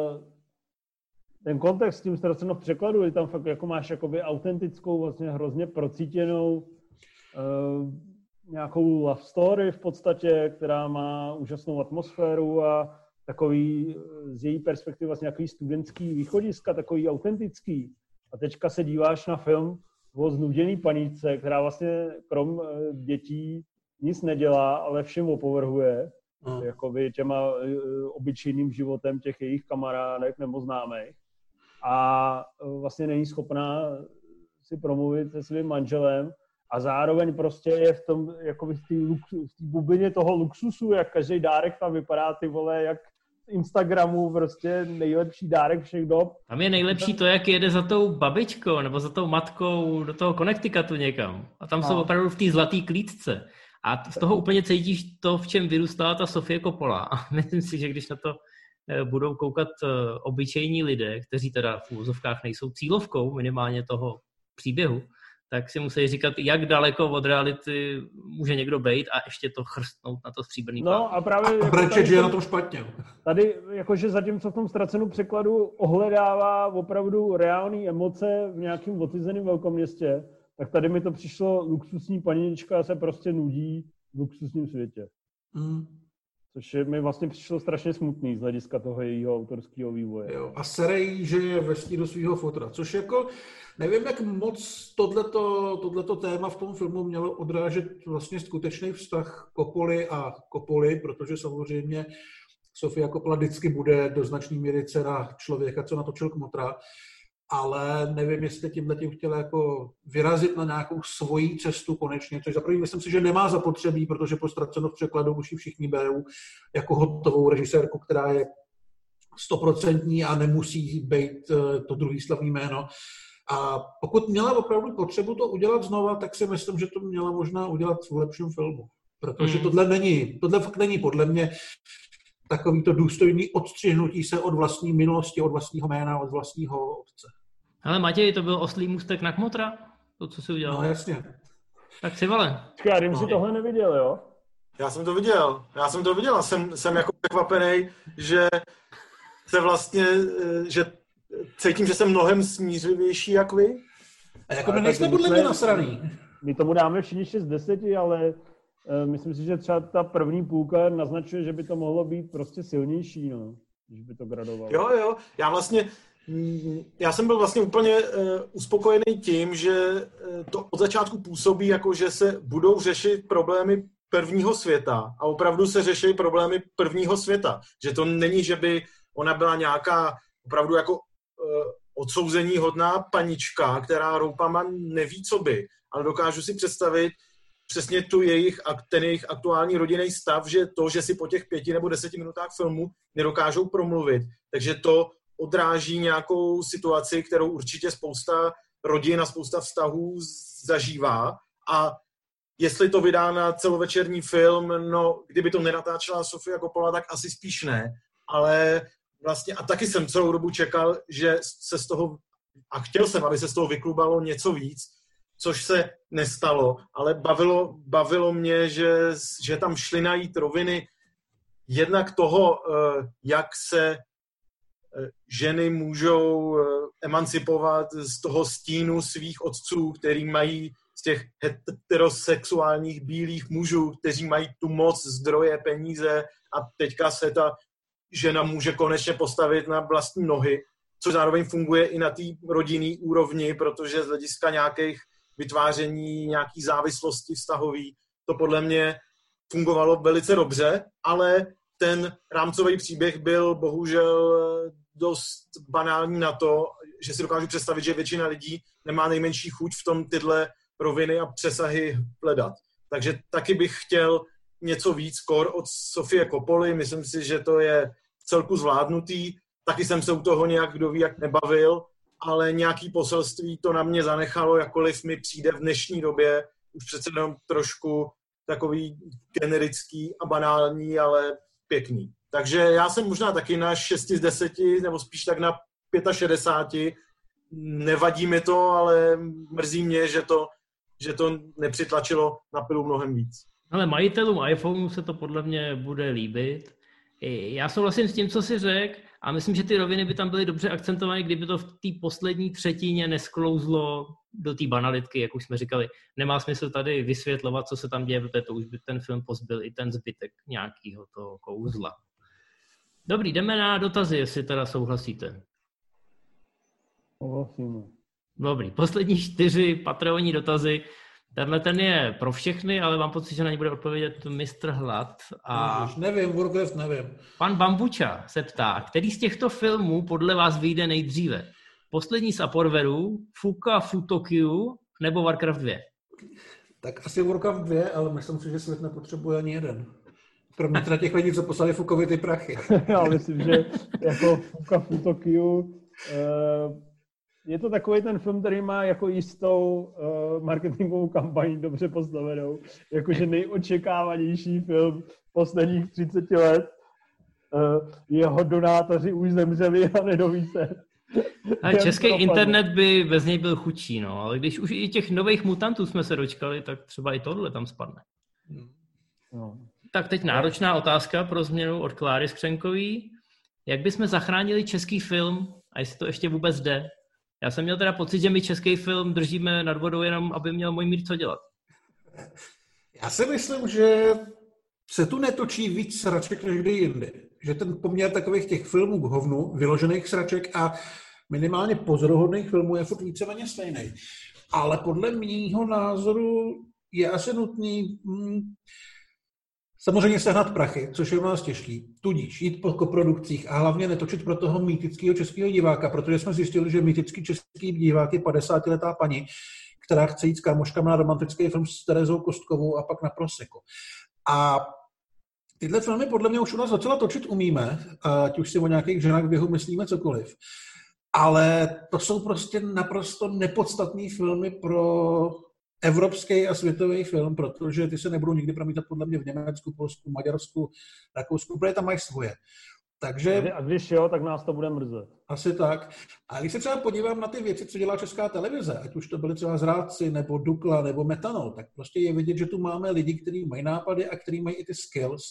ten kontext s tím Ztraceno v překladu, je tam fakt jako máš jakoby autentickou, vlastně hrozně procítěnou uh, nějakou love story v podstatě, která má úžasnou atmosféru a takový z její perspektivy vlastně nějaký studentský východiska, takový autentický. A teďka se díváš na film o znuděný paníčce, která vlastně krom dětí nic nedělá, ale všem opovrhuje. Hmm. Jakoby těma obyčejným životem těch jejich kamarádek nebo známých. A vlastně není schopná si promluvit se svým manželem a zároveň prostě je v tom, jakoby v té luxu, v té bublině toho luxusu, jak každý dárek tam vypadá, ty vole, jak Instagramu prostě nejlepší dárek všech dob. Tam je nejlepší to, jak jede za tou babičkou nebo za tou matkou do toho Connecticutu někam. A tam a. jsou opravdu v té zlaté klítce. A z toho úplně cítíš to, v čem vyrůstala ta Sofie Coppola. A myslím si, že když na to budou koukat obyčejní lidé, kteří teda v úvozovkách nejsou cílovkou minimálně toho příběhu, tak si musí říkat, jak daleko od reality může někdo bejt a ještě to chrstnout na to stříbrný plán. No a právě... A brečet, že je na tom špatně. Tady, jakože zatímco v tom Ztracenu překladu ohledává opravdu reální emoce v nějakém otyzeném velkoměstě, tak tady mi to přišlo, luxusní paníčka se prostě nudí v luxusním světě. Mm. Což je, mi vlastně přišlo strašně smutný z hlediska toho jejího autorského vývoje. Jo, a serej, že je ve stínu svýho fotra, což jako, nevím, jak moc tohleto, tohleto téma v tom filmu mělo odrážet vlastně skutečný vztah Coppoly a Coppoli, protože samozřejmě Sofia Coppola vždycky bude do značné míry dcera člověka, co natočil Kmotra, ale nevím, jestli tímhletím chtěla jako vyrazit na nějakou svoji cestu konečně, což za první myslím si, že nemá zapotřebí, protože po Ztraceno v překladu už ji všichni berou jako hotovou režisérku, která je stoprocentní a nemusí být to druhý slavný jméno. A pokud měla opravdu potřebu to udělat znova, tak si myslím, že to měla možná udělat v lepším filmu. Protože mm. tohle není, tohle fakt není podle mě takový to důstojný odstřihnutí se od vlastní minulosti, od vlastního jména, od vlastního otce. Ale Matěj, to byl oslý můstek na Kmotra? To, co jsi udělal? No jasně. Tak si vole. Já jsem si tohle neviděl, jo? Já jsem to viděl. Já jsem to viděl. Jsem, jsem jako překvapený, že se vlastně, že cítím, že jsem mnohem smířivější jak vy. A jako my nejsme podle mě nasraný. My tomu dáme všichni šest z deseti, ale uh, myslím si, že třeba ta první půlka naznačuje, že by to mohlo být prostě silnější, no, když by to gradovalo. Jo, jo. Já vlastně, já jsem byl vlastně úplně uh, uspokojený tím, že uh, to od začátku působí, jako že se budou řešit problémy prvního světa a opravdu se řeší problémy prvního světa. Že to není, že by ona byla nějaká opravdu jako uh, odsouzení hodná panička, která roupama neví, co by, ale dokážu si představit přesně tu jejich, ten jejich aktuální rodinný stav, že to, že si po těch pěti nebo deseti minutách filmu nedokážou promluvit, takže to odráží nějakou situaci, kterou určitě spousta rodin a spousta vztahů zažívá a jestli to vydá na celovečerní film, no, kdyby to nenatáčela Sofia Coppola, tak asi spíš ne, ale vlastně, a taky jsem celou dobu čekal, že se z toho a chtěl jsem, aby se z toho vyklubalo něco víc, což se nestalo, ale bavilo, bavilo mě, že, že tam šli najít roviny jednak toho, jak se ženy můžou emancipovat z toho stínu svých otců, který mají z těch heterosexuálních bílých mužů, kteří mají tu moc, zdroje, peníze a teďka se ta žena může konečně postavit na vlastní nohy, což zároveň funguje i na té rodinné úrovni, protože z hlediska nějakých vytváření nějaký závislosti vztahový, to podle mě fungovalo velice dobře, ale ten rámcový příběh byl bohužel dost banální na to, že si dokážu představit, že většina lidí nemá nejmenší chuť v tom tyhle roviny a přesahy hledat. Takže taky bych chtěl něco víc kor od Sofie Coppoli, myslím si, že to je v celku zvládnutý, taky jsem se u toho nějak, kdo ví, jak nebavil, ale nějaký poselství to na mě zanechalo, jakkoliv mi přijde v dnešní době už přece jenom trošku takový generický a banální, ale pěkný. Takže já jsem možná taky na šest z deseti, nebo spíš tak na šedesát pět. Nevadí mi to, ale mrzí mě, že to, že to nepřitlačilo na pilu mnohem víc. Ale majitelům iPhoneu se to podle mě bude líbit. Já souhlasím s tím, co jsi řekl, a myslím, že ty roviny by tam byly dobře akcentované, kdyby to v té poslední třetině nesklouzlo do té banalitky, jak už jsme říkali. Nemá smysl tady vysvětlovat, co se tam děje, protože to už by ten film pozbyl i ten zbytek nějakého toho kouzla. Dobrý, jdeme na dotazy, jestli teda souhlasíte. Souhlasíme. Dobrý, poslední čtyři patronní dotazy. Tenhle ten je pro všechny, ale mám pocit, že na ně bude odpovědět mistr Hlad. A Už nevím, Warcraft nevím. Pan Bambuča se ptá, který z těchto filmů podle vás vyjde nejdříve? Poslední z Aporveru, Fuka Futokiu nebo Warcraft dva? Tak asi Warcraft dva, ale myslím si, že svět nepotřebuje ani jeden. Kromě teda těch lidí, co poslali Fukovi ty prachy. Já myslím, že jako Fuka Futokiu je to takový ten film, který má jako jistou marketingovou kampaň dobře postavenou. Jakože nejočekávanější film posledních třicet let. Jeho donátoři už zemřeli a nedoví se. A český internet by bez něj byl chudší, no, ale když už i těch nových mutantů jsme se dočkali, tak třeba i tohle tam spadne. No. Tak teď náročná otázka pro změnu od Kláry Skřenkový. Jak bychom zachránili český film a jestli to ještě vůbec jde? Já jsem měl teda pocit, že my český film držíme nad vodou jenom, aby měl Mojmír co dělat. Já si myslím, že se tu netočí víc sraček než kdy jindy. Že ten poměr takových těch filmů k hovnu, vyložených sraček a minimálně pozoruhodných filmů je furt víceméně stejný. Ale podle mýho názoru je asi nutný hm, samozřejmě sehnat prachy, což je u nás těžký. Tudíž jít po koprodukcích a hlavně netočit pro toho mýtického českého diváka, protože jsme zjistili, že mýtický český divák je padesátiletá paní, která chce jít s kámoškama na romantický film s Terezou Kostkovou a pak na Prosecco. A tyhle filmy podle mě už u nás docela točit umíme, ať už si o nějakých ženách v běhu myslíme cokoliv. Ale to jsou prostě naprosto nepodstatný filmy pro evropský a světový film, protože ty se nebudou nikdy promítat podle mě v Německu, Polsku, Maďarsku, Rakousku, protože tam mají svoje. Takže, a když jo, tak nás to bude mrzet. Asi tak. A když se třeba podívám na ty věci, co dělá Česká televize, ať už to byly třeba Zrádci, nebo Dukla, nebo Metanol, tak prostě je vidět, že tu máme lidi, kteří mají nápady a kteří mají i ty skills,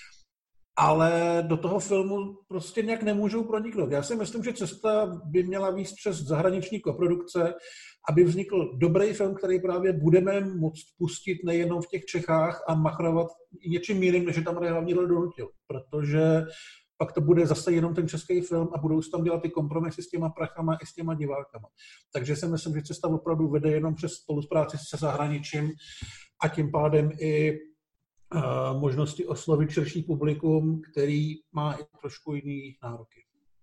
ale do toho filmu prostě nějak nemůžou proniknout. Já si myslím, že cesta by měla víc přes zahraniční koprodukce, aby vznikl dobrý film, který právě budeme moct pustit nejenom v těch Čechách a machrovat něčím jiným, než je tam hlavně donutil. Protože pak to bude zase jenom ten český film a budou se tam dělat ty kompromisy s těma prachama i s těma divákama. Takže si myslím, že cesta opravdu vede jenom přes spolupráci se zahraničím a tím pádem i uh, možnosti oslovit širší publikum, který má i trošku jiný nároky.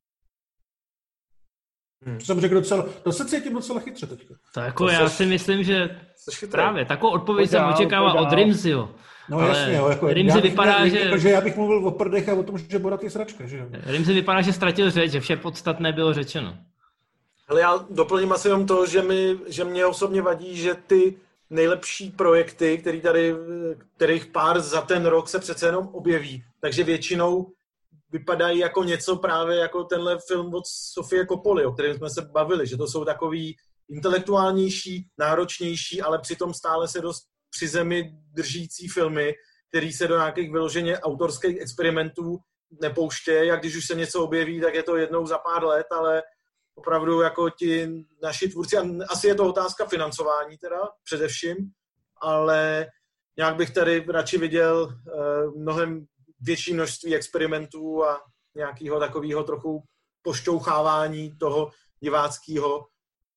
Hmm. To jsem řekl docela, to se cítím docela chytře teďka. Tak jako já si myslím, že právě takovou odpověď jsem očekával od Rimziho. No ale jasně, jo, jako Rimzi vypadá, že... Jako, že já bych mluvil o prdech a o tom, že Borat je sračka, že jo? Rimzi vypadá, že ztratil řeč, že vše podstatné bylo řečeno. Ale já doplním asi jenom to, že, mi, že mě osobně vadí, že ty nejlepší projekty, který tady, kterých pár za ten rok se přece jenom objeví, takže většinou vypadají jako něco právě jako tenhle film od Sofie Coppoli, o kterém jsme se bavili, že to jsou takový intelektuálnější, náročnější, ale přitom stále se dost při zemi držící filmy, který se do nějakých vyloženě autorských experimentů nepouštějí, a když už se něco objeví, tak je to jednou za pár let, ale opravdu jako ti naši tvůrci, a asi je to otázka financování teda především, ale nějak bych tady radši viděl uh, mnohem větší množství experimentů a nějakého takového trochu pošťouchávání toho diváckého uh,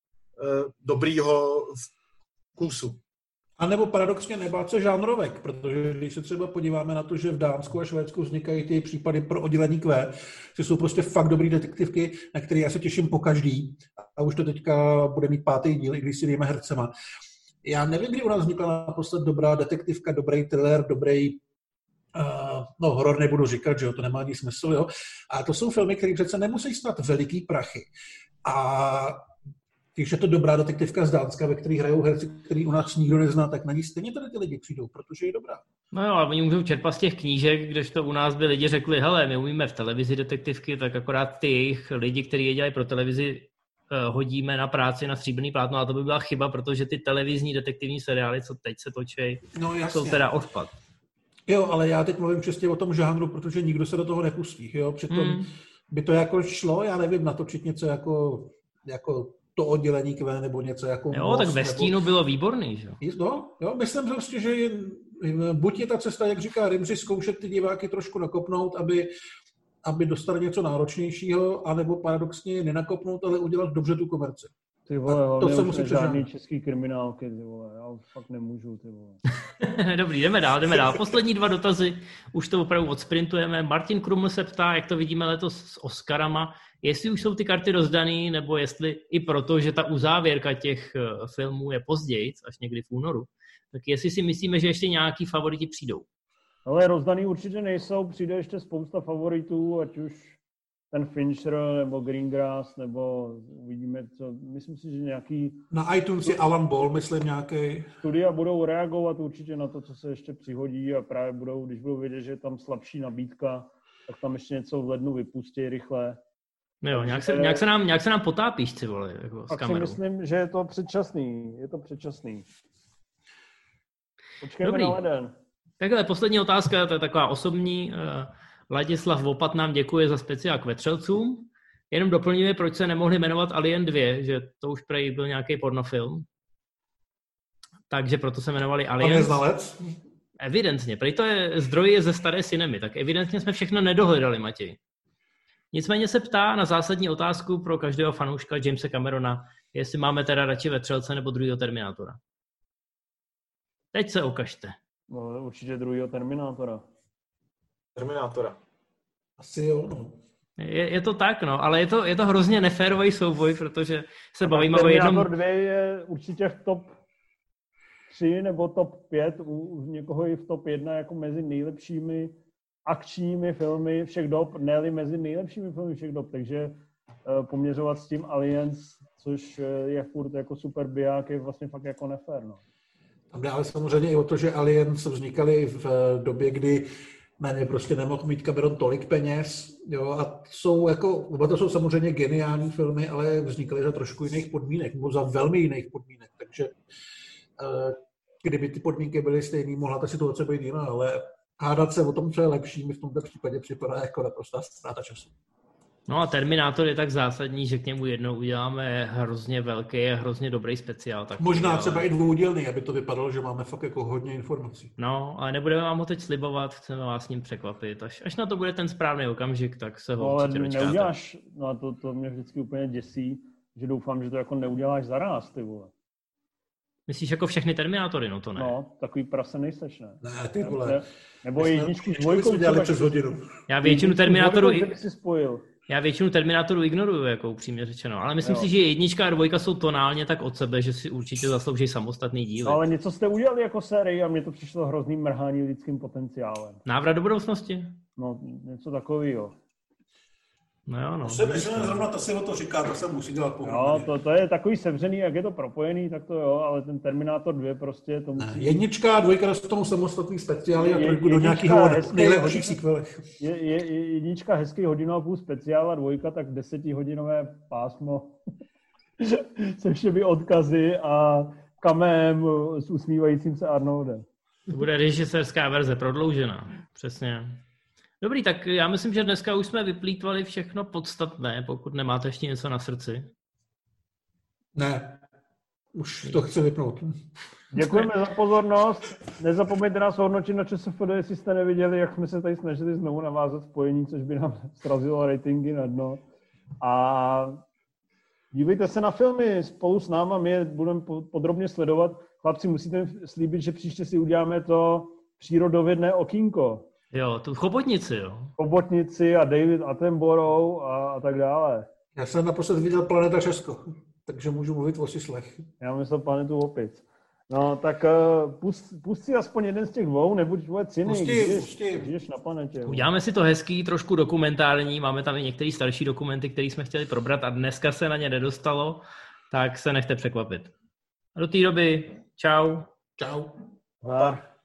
dobrýho vkusu. A nebo paradoxně nebát se žánrovek, protože když se třeba podíváme na to, že v Dánsku a Švédsku vznikají ty případy pro oddělení Q, že jsou prostě fakt dobrý detektivky, na které já se těším po každý. A už to teďka bude mít pátý díl, i když si dejme hercema. Já nevím, kdy u nás vznikla naposled dobrá detektivka, dobrý thriller, dobrý, uh, no horor nebudu říkat, že jo, to nemá ani smysl, jo. A to jsou filmy, které přece nemusí stát veliký prachy. A když je to dobrá detektivka z Dánska, ve které hrajou herci, který u nás nikdo nezná, tak na ní stejně tady ty lidi přijdou, protože je dobrá. No jo, ale oni můžou čerpat z těch knížek, kdežto u nás by lidi řekli, hele, my umíme v televizi detektivky, tak akorát ty jejich lidi, kteří je dělají pro televizi, hodíme na práci na stříbrný plátno, a to by byla chyba, protože ty televizní detektivní seriály, co teď se točí, no, jsou teda odpad. Jo, ale já teď mluvím čistě o tom žánru, protože nikdo se do toho nepustí. Jo? Přitom hmm. by to jako šlo, já nevím, natočit něco jako, jako to oddělení Q nebo něco jako... Jo, most, tak ve stínu nebo... bylo výborný, že? No, jo, myslím prostě, že je, buď je ta cesta, jak říká Rimzi, zkoušet ty diváky trošku nakopnout, aby aby dostali něco náročnějšího, anebo paradoxně nenakopnout, ale udělat dobře tu komerci. Ty vole, to se už musí žádný český kriminálky, ty vole, já už fakt nemůžu, ty vole. Dobrý, jdeme dál, jdeme dál. Poslední dva dotazy, už to opravdu odsprintujeme. Martin Kruml se ptá, jak to vidíme letos s Oscarama, jestli už jsou ty karty rozdaný, nebo jestli i proto, že ta uzávěrka těch filmů je později, až někdy v únoru, tak jestli si myslíme, že ještě nějaký favoriti přijdou. Ale rozdaný určitě nejsou, přijde ještě spousta favoritů, ať už ten Fincher, nebo Greengrass, nebo uvidíme, co, myslím si, že nějaký... Na iTunes je Alan Ball, myslím nějaký. Studia budou reagovat určitě na to, co se ještě přihodí, a právě budou, když budou vědět, že je tam slabší nabídka, tak tam ještě něco v lednu vypustí rychle. Jo, nějak se, nějak se, nám, nějak se nám potápíš, ty vole, jako s kamerou. Tak si myslím, že je to předčasný, je to předčasný. Počkejme Dobrý. na leden. Takhle, poslední otázka, to je taková osobní. Ladislav Vopat nám děkuje za speciál k Vetřelcům. Jenom doplňuje, proč se nemohli jmenovat Alien dva, že to už prej byl nějaký pornofilm. Takže proto se jmenovali Alien. Ale znalec? Evidentně, prej to je zdroj je ze staré cinemy, tak evidentně jsme všechno nedohledali, Matěj. Nicméně se ptá na zásadní otázku pro každého fanouška Jamesa Camerona, jestli máme teda radši Vetřelce nebo druhýho Terminátora. Teď se ukažte. No, určitě druhýho Terminátora. Terminátora. Asi jo, no. Je, je to tak, no, ale je to, je to hrozně neférový souboj, protože se bavíme o jednom... jednom... dva je určitě v top tři nebo top pět, u, u někoho i v top jedna jako mezi nejlepšími akčními filmy všech dob, ne-li mezi nejlepšími filmy všech dob, takže uh, poměřovat s tím Aliens, což je furt jako super biják, je vlastně fakt jako nefér, no. Tam jde ale samozřejmě i o to, že Aliens vznikaly v době, kdy na ně prostě nemohl mít Cameron tolik peněz, jo, a jsou jako, oba to jsou samozřejmě geniální filmy, ale vznikaly za trošku jiných podmínek, nebo za velmi jiných podmínek, takže kdyby ty podmínky byly stejný, mohla ta situace být jiná, ale hádat se o tom, co je lepší, mi v tomto případě připadá jako naprostá ztráta času. No a Terminátor je tak zásadní, že k němu jednou uděláme hrozně velký a hrozně dobrý speciál. Tak možná ale... třeba i dvoudílný, aby to vypadalo, že máme fakt jako hodně informací. No, ale nebudeme vám ho teď slibovat, chceme vás s ním překvapit. Až, až na to bude ten správný okamžik, tak se ho no, ale určitě dočkáte. neuděláš, no a to, to mě vždycky úplně děsí, že doufám, že to jako neuděláš zaráz, ty vole. Myslíš jako všechny Terminátory, no to ne. No, takový prase nejseš, ne? Ne, ty vole. Ne, nebo jedničku s dvojkou. jsme dělali přes hodinu. Já většinu Terminátorů... si spojil. Já většinu Terminátorů ignoruju, jako upřímně řečeno, ale myslím jo. si, že jednička a dvojka jsou tonálně tak od sebe, že si určitě zaslouží samostatný díl. No, ale něco jste udělali jako sérii a mně to přišlo hrozným mrhání lidským potenciálem. Návrat do budoucnosti? No, něco takového. No jo, no. To se myslím, zrovna to se o to říká, to se musí dělat No, pohromadě. to, to je takový sevřený, jak je to propojený, tak to jo, ale ten Terminátor dva prostě to musí... Ne, jednička a dvojka z tomu samostatný speciály a Je- trojku do jednička nějakého hezký nejlepších hodin- sequelech. Je, je, je jednička hezký hodinu a půl speciál a dvojka tak desetihodinové pásmo se všemi odkazy a kamem s usmívajícím se Arnoldem. To bude režisérská verze, prodloužená. Přesně. Dobrý, tak já myslím, že dneska už jsme vyplýtvali všechno podstatné, pokud nemáte ještě něco na srdci. Ne, už to chci vypnout. Děkujeme za pozornost. Nezapomeňte nás hodnotit na ČSFD, jestli jste neviděli, jak jsme se tady snažili znovu navázat spojení, což by nám srazilo ratingy na dno. A dívejte se na filmy spolu s náma, my je budeme podrobně sledovat. Chlapci, musíte slíbit, že příště si uděláme to přírodovědné okýnko. Jo, tu chobotnici, jo. Chobotnici a David Attenborough a, a tak dále. Já jsem naposled viděl Planeta Česko, takže můžu mluvit o číslech. Já myslel Planetu opic. No, tak uh, pust, pust si aspoň jeden z těch dvou, nebuď tvoje ciny, Pustím, když pustím. žiješ na planetě. jo. Uděláme si to hezký, trošku dokumentární, máme tam i některé starší dokumenty, které jsme chtěli probrat a dneska se na ně nedostalo, tak se nechte překvapit. A do té doby, čau. Čau. Zdar.